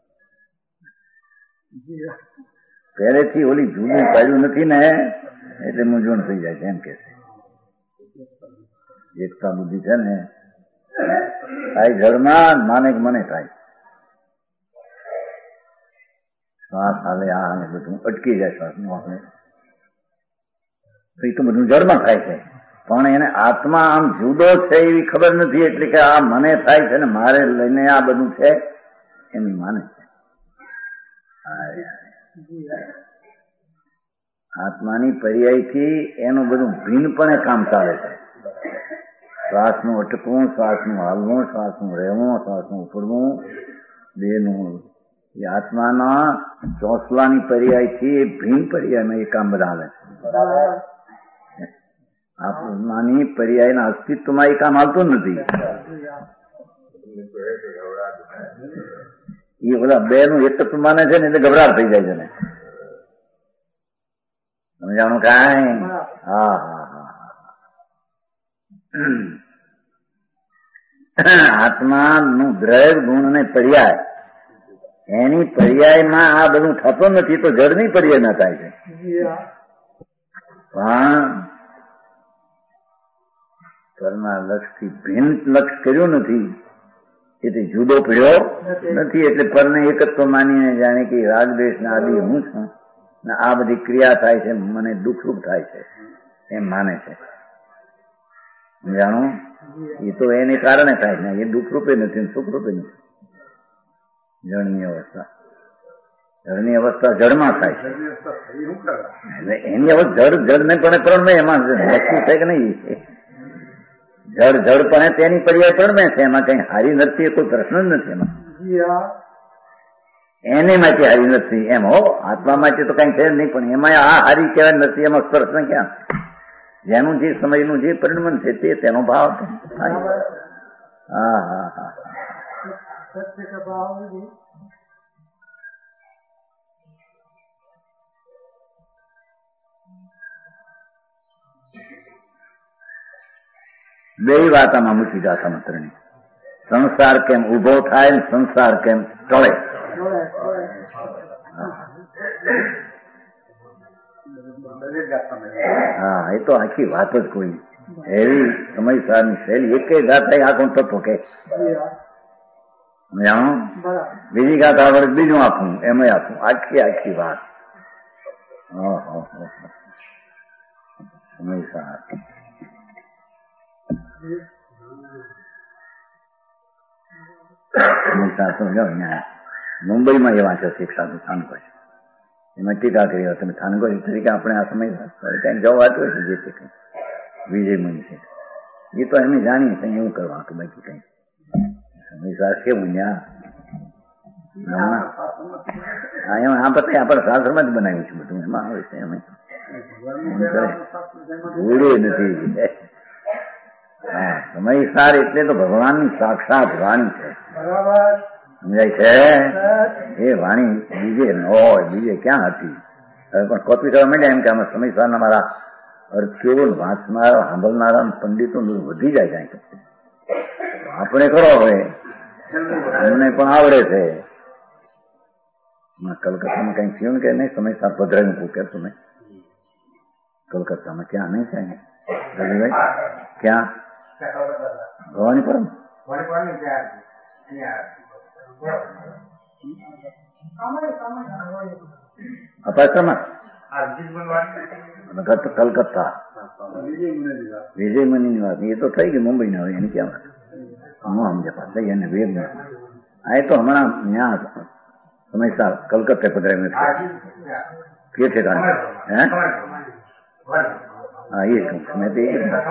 પહેલેથી ઓલી જૂનું પાડ્યું નથી ને એટલે મૂંઝવણ થઈ જાય છે એમ કે છે. એકતા બુદ્ધિ છે ને થાય જળમાં માને કે મને થાય. શ્વાસ આવે આ બધું અટકી જાય શ્વાસનું આપણે તો બધું જળમાં થાય છે. પણ એને આત્મા આમ જુદો છે એવી ખબર નથી, એટલે કે આ મને થાય છે ને મારે લઈને આ બધું છે એમ માને છે. આત્માની પર્યાયથી એનું બધું ભિન્નપણે કામ ચાલે છે. શ્વાસનું અટકવું, શ્વાસનું હાલવું, શ્વાસનું રહેવું, શ્વાસનું ઉપડવું, દેહનું એ આત્માના ચોસલાની પર્યાયથી ભિન્ન પર્યાયમાં એ કામ બધા આવે છે. આત્માની પર્યાયના અસ્તિત્વમાં એ કામ આવતું નથી. એ બધા બે નું એક તત્વ માને છે ને એટલે ગભરાટ થઈ જાય છે ને. સમજાણું કાંઈ? આત્મા નું દ્રવ્ય ગુણ ને પર્યાય એની પર્યાયમાં આ બધું થતું નથી તો જળની પર્યાય ના થાય છે. પણ કરના લક્ષથી ભિન્ન લક્ષ કર્યું નથી એથી જુદો પડ્યો નથી. એટલે પરને એકત્વ માનીને જાણે કે રાગદ્વેષ ના આદિ હું છું ને આ બધી ક્રિયા થાય છે મને દુઃખરૂપ થાય છે એમ માને છે. જાણો એ તો એને કારણે થાય ને એ દુઃખરૂપે નથી સુખરૂપે નથી. જળની અવસ્થા જળમાં થાય છે એટલે એની અવસ્થા જળને પણ એમાં વસ્તુ છે કે નહીં. જળપણે તેની પર્યાય પણ છે એમાં કઈ હારી નથી કોઈ પ્રશ્ન જ નથી. એમાં એને માટે હારી નથી એમ હો આત્મા માટે તો કઈ છે નહીં, પણ એમાં આ હારી કહેવાય નથી એમાં પ્રશ્ન ક્યાં? જેનું જે સમયનું જે પરિણમન છે તે તેનો ભાવ થાય. બે વાત આમાં મૂકી દાતા મંત્રની. સંસાર કેમ ઉભો થાય ને સંસાર કેમ ટળે. હા એ તો આખી વાત જ કોઈ એવી સમયસારની શૈલી એક ગાથા આખું તત્વ કે જાણો બીજી ગાથા વડે બીજું આપું એમાં આપું આખી વાત સમયસાર. મુંબઈમાં એવા છે એક સાધુ સાંત છે એમાં ટીકા કરી તમે થાનગો તરીકે આપણે આ સમય કઈ જવાબ આપ્યો છે જે કઈ વિજય મુનિ છે એ તો એમ જાણીએ છીએ એવું કરવા કે બાકી કઈ સમયસાર કેવું ત્યાં આ બધા આપણે શાસ્ત્રમાં જ બનાવ્યું છે બધું એમાં આવે છે એમ ભૂલે નથી. સમયસાર એટલે તો ભગવાનની સાક્ષાત વાણી છે, સમજાય છે? એ વાણી બીજે ન હોય, બીજે ક્યાં હતી? હવે પણ કોપી કરવા માંડ્યા એમ કે આમાં સમયસારના મારા અર્થીઓ વાંચનારા સાંભળનારા પંડિતો વધી જાય કાંઈ. આપણે કરો હવે અમને પણ આવડે છે. કલકત્તામાં કઈ થયું કે નહીં સમયસાર પધરાયું પૂછે તમે? કલકત્તામાં ક્યાં નહીં છે? ક્યાં? ભવાનીપુરમ અપાશ્રમમાં કલકત્તા વિજય મુનિની વાત એ તો થઈ ગઈ મુંબઈ ના હોય એની ક્યાં વાત સમજે પાછા એને વેદ આ તો હમણાં ત્યાં સમયસાર કલકત્તા પધરાયું કે છે કારણ હે હા એ મેં તો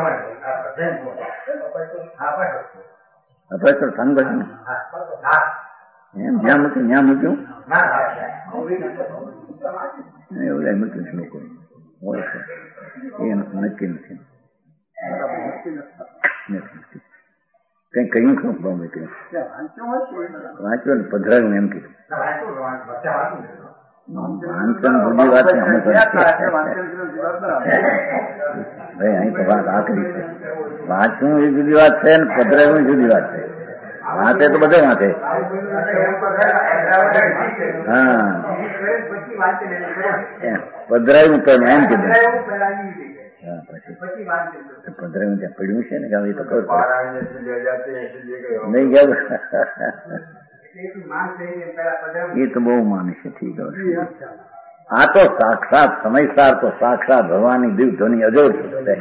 અપાશ્ર થાન બાજુ એમ જ્યાં મૂક્યું એવું મૂક્યું છે લોકો હોય છે એ નક્કી નથી કઈ કહ્યું ખરું બોમ્બે કહ્યું વાંચ્યો ને પધરાયું એમ કીધું વાંચન જુદી વાત છે ભાઈ અહીં તો વાત આકરી છે. વાંચવું એ જુદી વાત છે ને પધરાવું જુદી વાત છે. વાંચે તો બધે વાંચે. હા પધરાયું તો એમ કીધું પધરાયું ત્યાં પડ્યું છે ને કે એ તો ખબર નહીં ગયા એ તો બહુ માને છે. ઠીક છે. આ તો સાક્ષાત સમયસાર તો સાક્ષાત ભગવાનની દિવ્ય ધ્વનિ અજોડ છે.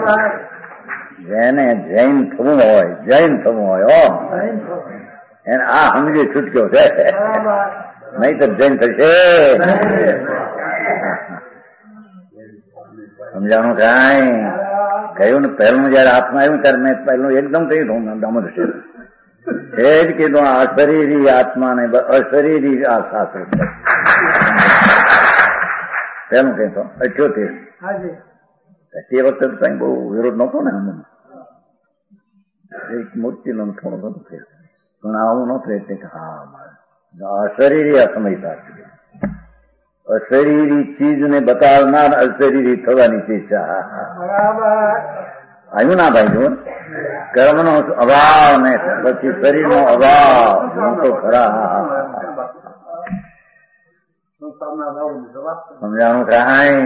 જેને જૈન થવું હોય એને આ સમજે છૂટક્યો છે, નહીં તો જૈન થશે. સમજાણું કાંઈ કહ્યું ને પહેલું જયારે હાથમાં આવ્યું ત્યારે મેં પહેલું એકદમ કહ્યું દામોદર છે જ કીધું અશરીરી આત્મા ને અશરીરી આ શાસ્ત્ર છે. પહેલું કહેતો 78 તે વખતે કઈ બહુ વિરોધ નહોતો ને અમને એક મૂર્તિનો થોડો બધો થયો પણ આવું નહોતું એટલે કે હા અશરીરી આ સમયસાર અશરીરી ચીજને બતાવનાર અશરીરી થવાની ચીજ આવ્યું ના ભાઈ જો કર્મનો અભાવ ને પછી શરીરનો અભાવ તો ખરા સમજાણું કાંઈ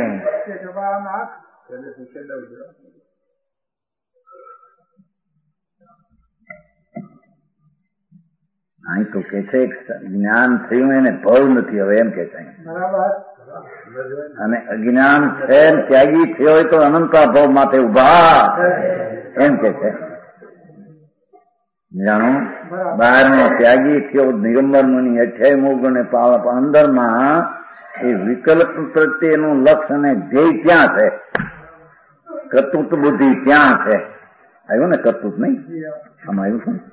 અહીં તો કે છે જ્ઞાન થયું એને ભવ નથી હવે એમ કે છે અને અજ્ઞાન છે ત્યાગી થયો હોય તો અનંતા ભવ માટે ઉભા એમ કે છે. જાણો બહારનો ત્યાગી થયો દિગંબર મુનિ 28 મુગને અંદરમાં એ વિકલ્પ પ્રત્યેનું લક્ષ્ય અને ધ્યેય ક્યાં છે? કર્તૃત્વ બુદ્ધિ ક્યાં છે? આવ્યું ને કર્તૃત્વ નહીં આમાં આવ્યું છે ને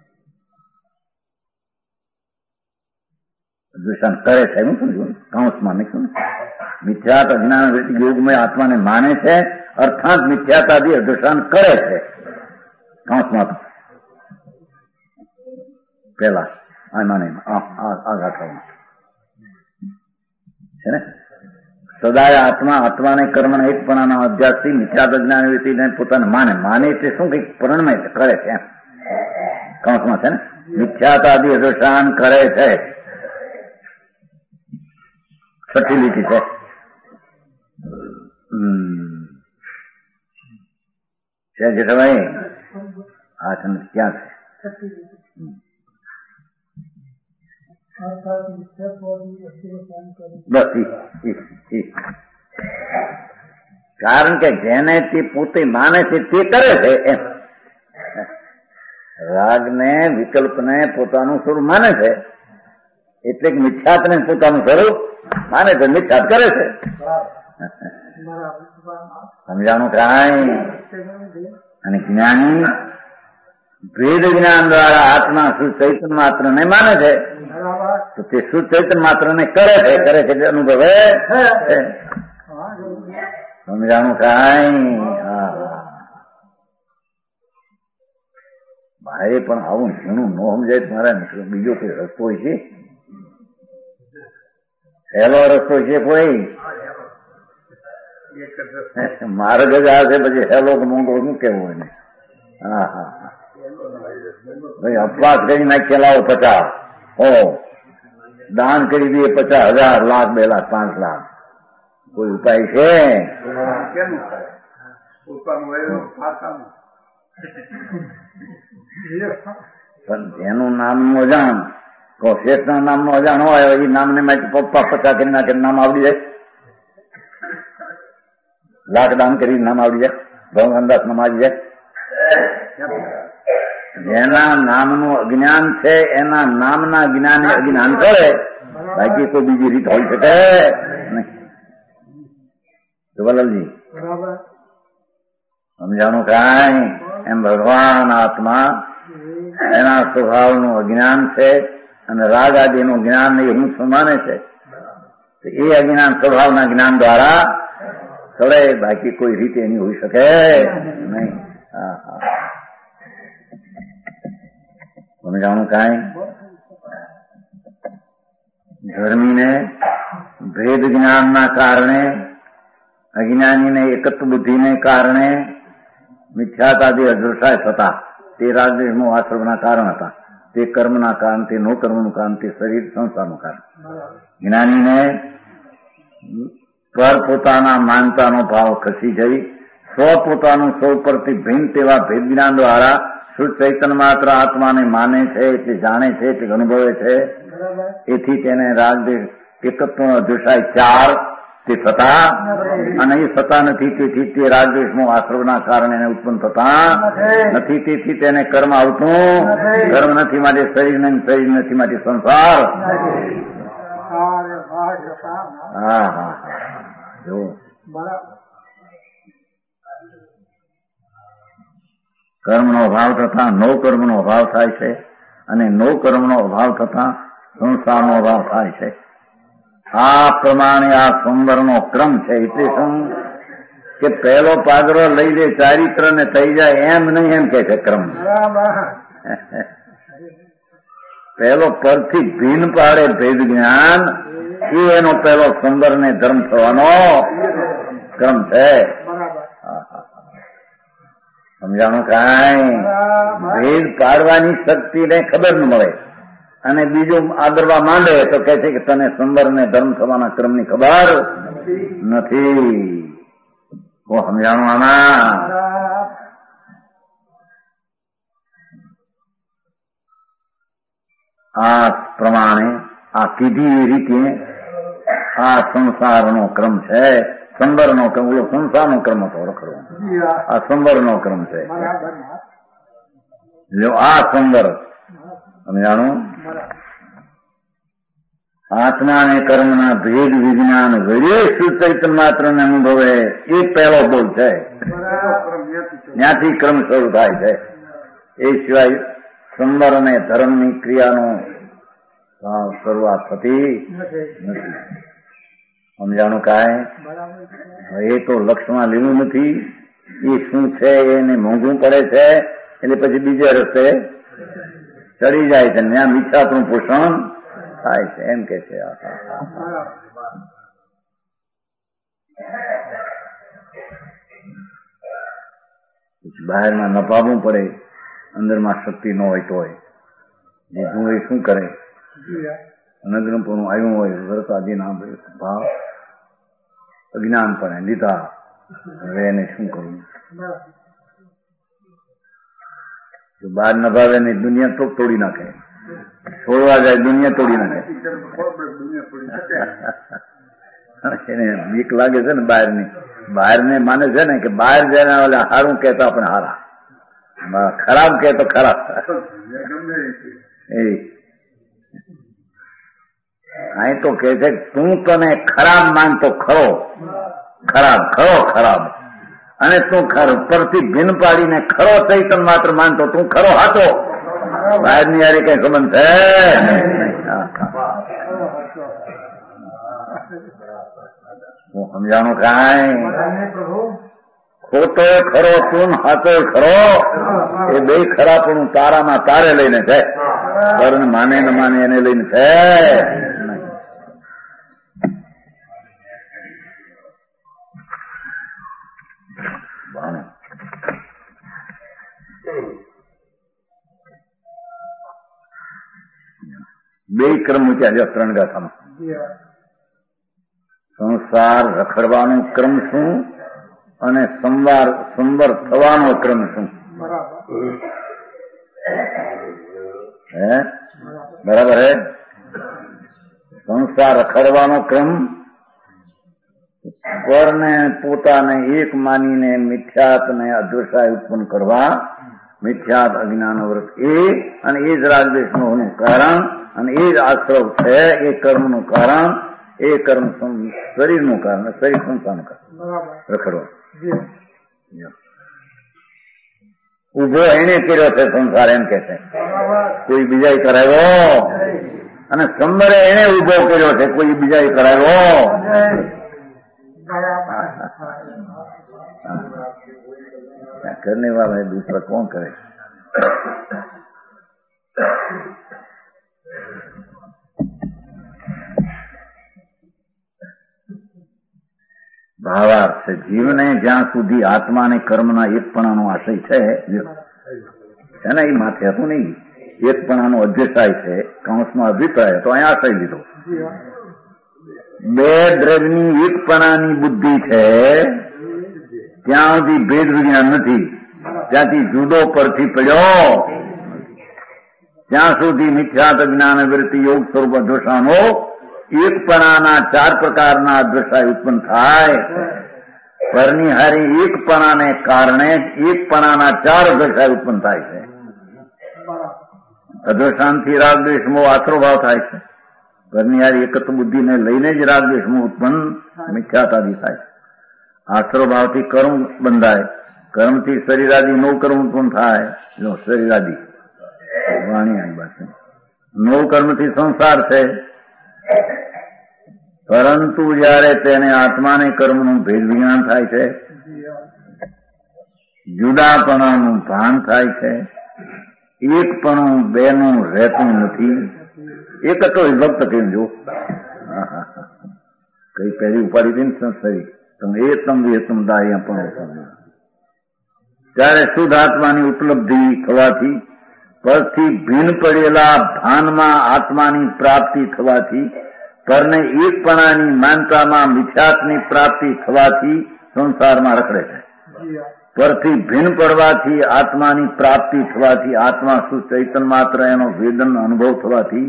દુષણ કરે છે એવું સમજવું કાંસમાં નહીં મિથ્યાત અજ્ઞાન યોગમય આત્માને માને છે અર્થાત મિથ્યાતાદી અદુષણ કરે છે કાંસમાં તો પેલા આમાં નહીં આઘાત છે ને સદાય આત્માને કર્મના એકપણાના અભ્યાસથી મિથ્યાત અજ્ઞાન વ્યક્તિને પોતાને માને એટલે શું કઈક પરિણમે છે કરે છે એમ કાંસમાં છે ને મિથ્યાતાદી અદુષણ કરે છે. છઠ્ઠી લીટી છે જેઠાભાઈ આ ક્યાં છે? બસ કારણ કે જેને તે પોતે માને છે તે કરે છે એમ રાગને વિકલ્પને પોતાનું સ્વરૂપ માને છે એટલે મિથ્યાત્વને પોતાનું સ્વરૂપ માને છે, મિથ્યાત કરે છે. સમજાણું કાંઈ? અને જ્ઞાની ભેદ જ્ઞાન દ્વારા આત્મા શુદ્ધ ચૈતન્ય માત્ર ને માને છે, તો તે શુદ્ધ ચૈતન્ય માત્ર ને કરે છે એટલે અનુભવે. સમજાણું કાંઈ? ભાઈ પણ આવું ઘણું ન સમજાય મારા બીજો કોઈ રસ્તો હોય છે? સહેલો રસ્તો છે કોઈ? માર્ગ જ આ છે, પછી સહેલો મોંઘો શું કેવું હોય ને? હા હા ભાઈ, અપવાસ કરી નાખેલા 50, દાન કરી દઈએ 50,000, લાખ, 2 લાખ, 5 લાખ, કોઈ ઉપાય છે? પણ જેનું નામનું અજાણ, શેઠના નામનું અજાણ હોય, એ નામને માંથી પપ્પા 50 કરી નાખે નામ આવડી જાય, લાખ દાન કરી નામ આવડી જાય, ભગવાનદાસ નામ આવી જાય. જેના નામનું અજ્ઞાન છે એના નામના જ્ઞાને અજ્ઞાન કરે, બાકી કોઈ બીજી રીત હોઈ શકે નહીં. જવાલાલજી સમજાણું કાંઈ? એમ ભગવાન આત્મા એના સ્વભાવનું અજ્ઞાન છે અને રાગ આદિનું જ્ઞાન એ હું સમાને છે, એ અજ્ઞાન સ્વભાવના જ્ઞાન દ્વારા ચડે, બાકી કોઈ રીતે એની હોઈ શકે નહીં. સમજાણું કાંઈ? ધર્મીને ભેદ જ્ઞાનના કારણે, અજ્ઞાનીને એકત્વ બુદ્ધિને કારણે મિથ્યાતાદી અદૃશ્ય થતા, તે રાગદ્વેષનો આશ્રમના કારણ હતા. તે કર્મના કારણ, તે નો કર્મનું કારણ, તે શરીર સંસારનું કારણ. જ્ઞાનીને પર પોતાના માનતાનો ભાવ ખસી જઈ સ્વ પોતાનું સૌ પરથી ભિન્ન તેવા ભેદ જ્ઞાન દ્વારા શુદ્ધ ચૈતન્ય માત્ર આત્માને માને છે, એટલે જાણે છે, એટલે અનુભવે છે. એથી તેને રાગદ્વેષ એકત્વ અદૃશ્ય 4 તે થતા, અને એ થતા નથી, તેથી તે રાગદ્વેષનો આશ્રવના કારણે એને ઉત્પન્ન થતા નથી. તેથી તેને કર્મ આવતું, કર્મ નથી માટે શરીર નથી માટે સંસાર. હા હા જો કર્મનો અભાવ થતા નો કર્મનો અભાવ થાય છે, અને નો કર્મનો અભાવ થતા સંસારનો અભાવ થાય છે. આ પ્રમાણે આ સંવરનો ક્રમ છે. એટલે શું કે પહેલો પાદરો લઈ દે ચારિત્ર ને થઈ જાય એમ નહીં, એમ કે છે ક્રમ. પહેલો પરથી ભીન પાડે ભેદ જ્ઞાન, એ એનો પહેલો સંવર ને ધર્મ થવાનો ક્રમ છે. સમજાણું કાંઈ? ભેદ પાડવાની શક્તિ ને ખબર ન મળે અને બીજું આદરવા માંડે તો કહે છે કે તને સંવર ને ધર્મ થવાના ક્રમની ખબર નથી. સમજાણું? આમાં આ પ્રમાણે આ કીધી રીતે આ સંસારનો ક્રમ છે. સંવરનો ક્રમ, ઓલો સંસારનો ક્રમ હતો રખડવો, આ સંવરનો ક્રમ છે. જો આ સંવર સમજાણું, આત્મા અને કર્મના ભેદ વિજ્ઞાન વડે શુદ્ધ ચૈતન્ય માત્ર ને અનુભવે, એ પહેલો બોલ છે. ત્યાંથી ક્રમ શરૂ થાય છે. એ સિવાય સંવર અને ધર્મની ક્રિયાનો શરૂઆત થતી નથી. સમજાણું કાંઈ? એ તો લક્ષમાં લેવું નથી. એ શું છે એને મોંઘું પડે છે, એટલે પછી બીજે રસ્તે ચડી જાય છે. ત્યાં મિથ્યાત્વનું પોષણ થાય છે, એમ કે છે. બહારમાં નભાવવું પડે, અંદરમાં શક્તિ ન હોય તોય. લીધું એ શું કરે? અનગ્રહપણું આવ્યું હોય, વ્રત આદિના ભાવ અજ્ઞાન પણ લીધા, હવે એને શું કરવું? જો બહાર નભાવે ને દુનિયા તો તોડી નાખે, છોડવા જાય દુનિયા તોડી નાખે. એને બીક લાગે છે ને બહારની. બહારને માને છે ને કે બહાર જઈને ઓલા સારું કહેતા આપણે હારા, ખરાબ કહેતો ખરાબ. અહીં તો કે છે તું તને ખરાબ માનતો ખરો, ખરાબ ખરો ખરાબ, અને તું પરથી ભીન પાડીને ખરો ચૈતન માત્ર માનતો તું ખરો હતો. બહારની યારી કઈ સંબંધ છે? હું સમજાણું કાંઈ ખોટો ખરો તું હાથો ખરો, એ બે ખરાપણું તારામાં તારે લઈને છે. પરને માને ન માને એને લઈને છે. બે ક્રમ મૂક્યા છે 3 ગાથામાં. સંસાર રખડવાનો ક્રમ શું અને સંવર થવાનો ક્રમ શું? બરાબર હે? સંસાર રખડવાનો ક્રમ પરને પોતાને એક માનીને મિથ્યાત ને અદ્વૈતાય ઉત્પન્ન કરવા, મિથ્યાત અજ્ઞાન વ્રત એ, અને એ જ રાગદ્વેષનું કારણ, અને એ જ આશ્રવ છે. એ કર્મનું કારણ, એ કર્મ શરીરનું કારણ, શરીર સંસારનું કારણ રખડવા. ઉભો એને કર્યો છે સંસાર, એમ કે છે. કોઈ બીજાએ કરાવ્યો, અને સંબરે એને ઉભો કર્યો છે, કોઈ બીજાએ કરાવ્યો. करने वाला है दूसरा कौन करे? ભાવાર્થ છે જીવને જ્યાં સુધી આત્માને કર્મના એકપણાનો આશય છે ને, એ માથે હતું નહીં, એકપણાનો અધ્યસાય છે, કૌંસનો અભિપ્રાય તો અહીંયા આશય લીધો. બે દ્રવ્યની એકપણાની બુદ્ધિ છે ત્યાં સુધી ભેદ વિજ્ઞાન નથી. ત્યાંથી જુદો પરથી પડ્યો ત્યાં સુધી મિથ્યાત જ્ઞાન વૃત્તિ યોગ સ્વરૂપ અધ્વસાનો એકપણાના 4 પ્રકારના અધ્વસાય ઉત્પન્ન થાય. પરની હારી એકપણાને કારણે એકપણાના 4 અધ્વસાય ઉત્પન્ન થાય છે. અધ્વસાનથી રાગદ્વેષમો આશ્રભાવ થાય છે. પરની હારી એકત્વ બુદ્ધિને લઈને જ રાગદ્વેષમો ઉત્પન્ન મિથ્યાતાદિ થાય છે. આશ્રભાવથી કર્મ બંધાય, કર્મથી શરીરાદિ નવ કર્મ ઉત્પન્ન થાય. શરીરાદિ વાણી આવી પાસે 9 કર્મથી સંસાર છે. પરંતુ જયારે તેને આત્માને કર્મનું ભેદ વિજ્ઞાન થાય છે, જુદાપણાનું ભાન થાય છે, એકપણું બેનું રહેતું નથી. એક તો વિભક્ત કેમ જો કઈ પહેલી ઉપાડી હતી ને સંસારી એતમ વેતમ દાયા પણ, ત્યારે શુદ્ધ આત્માની ઉપલબ્ધિ થવાથી, પરથી ભીન પડેલા ભાનમાં આત્માની પ્રાપ્તિ થવાથી, પરને એકપણાની માનતામાં મિથ્યાત્ની પ્રાપ્તિ થવાથી સંસારમાં રખડે છે. પરથી ભીન પડવાથી આત્માની પ્રાપ્તિ થવાથી, આત્મા શું ચૈતન માત્ર એનો વેદન અનુભવ થવાથી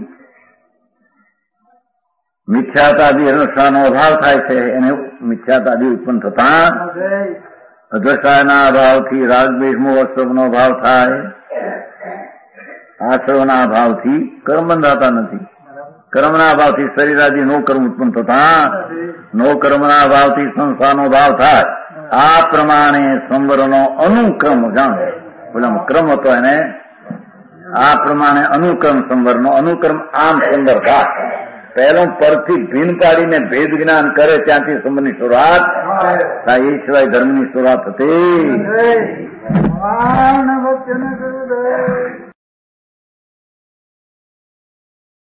મિથ્યાતાદિ અનુષ્ઠાનો અભાવ થાય છે. એને મિથ્યાતાદિ ઉત્પન્ન થતા અધ્વસાયના અભાવથી રાગદ્વેષમો અશ્રવનો અભાવ થાય. આશ્રવના અભાવથી કર્મ બંધાતા નથી. કર્મના અભાવથી શરીરાદિ નો કર્મ ઉત્પન્ન થતા, નો કર્મના અભાવથી સંસારનો ભાવ થાય. આ પ્રમાણે સંવરનો અનુક્રમ જાણો. બોલા ક્રમ હતો એને, આ પ્રમાણે અનુક્રમ સંવરનો અનુક્રમ આમ સંવર થાય. પહેલો પરથી ભીન પાડીને ભેદ જ્ઞાન કરે ત્યાંથી સંબંધની શરૂઆત થાય. એ સિવાય ધર્મની શરૂઆત હતી.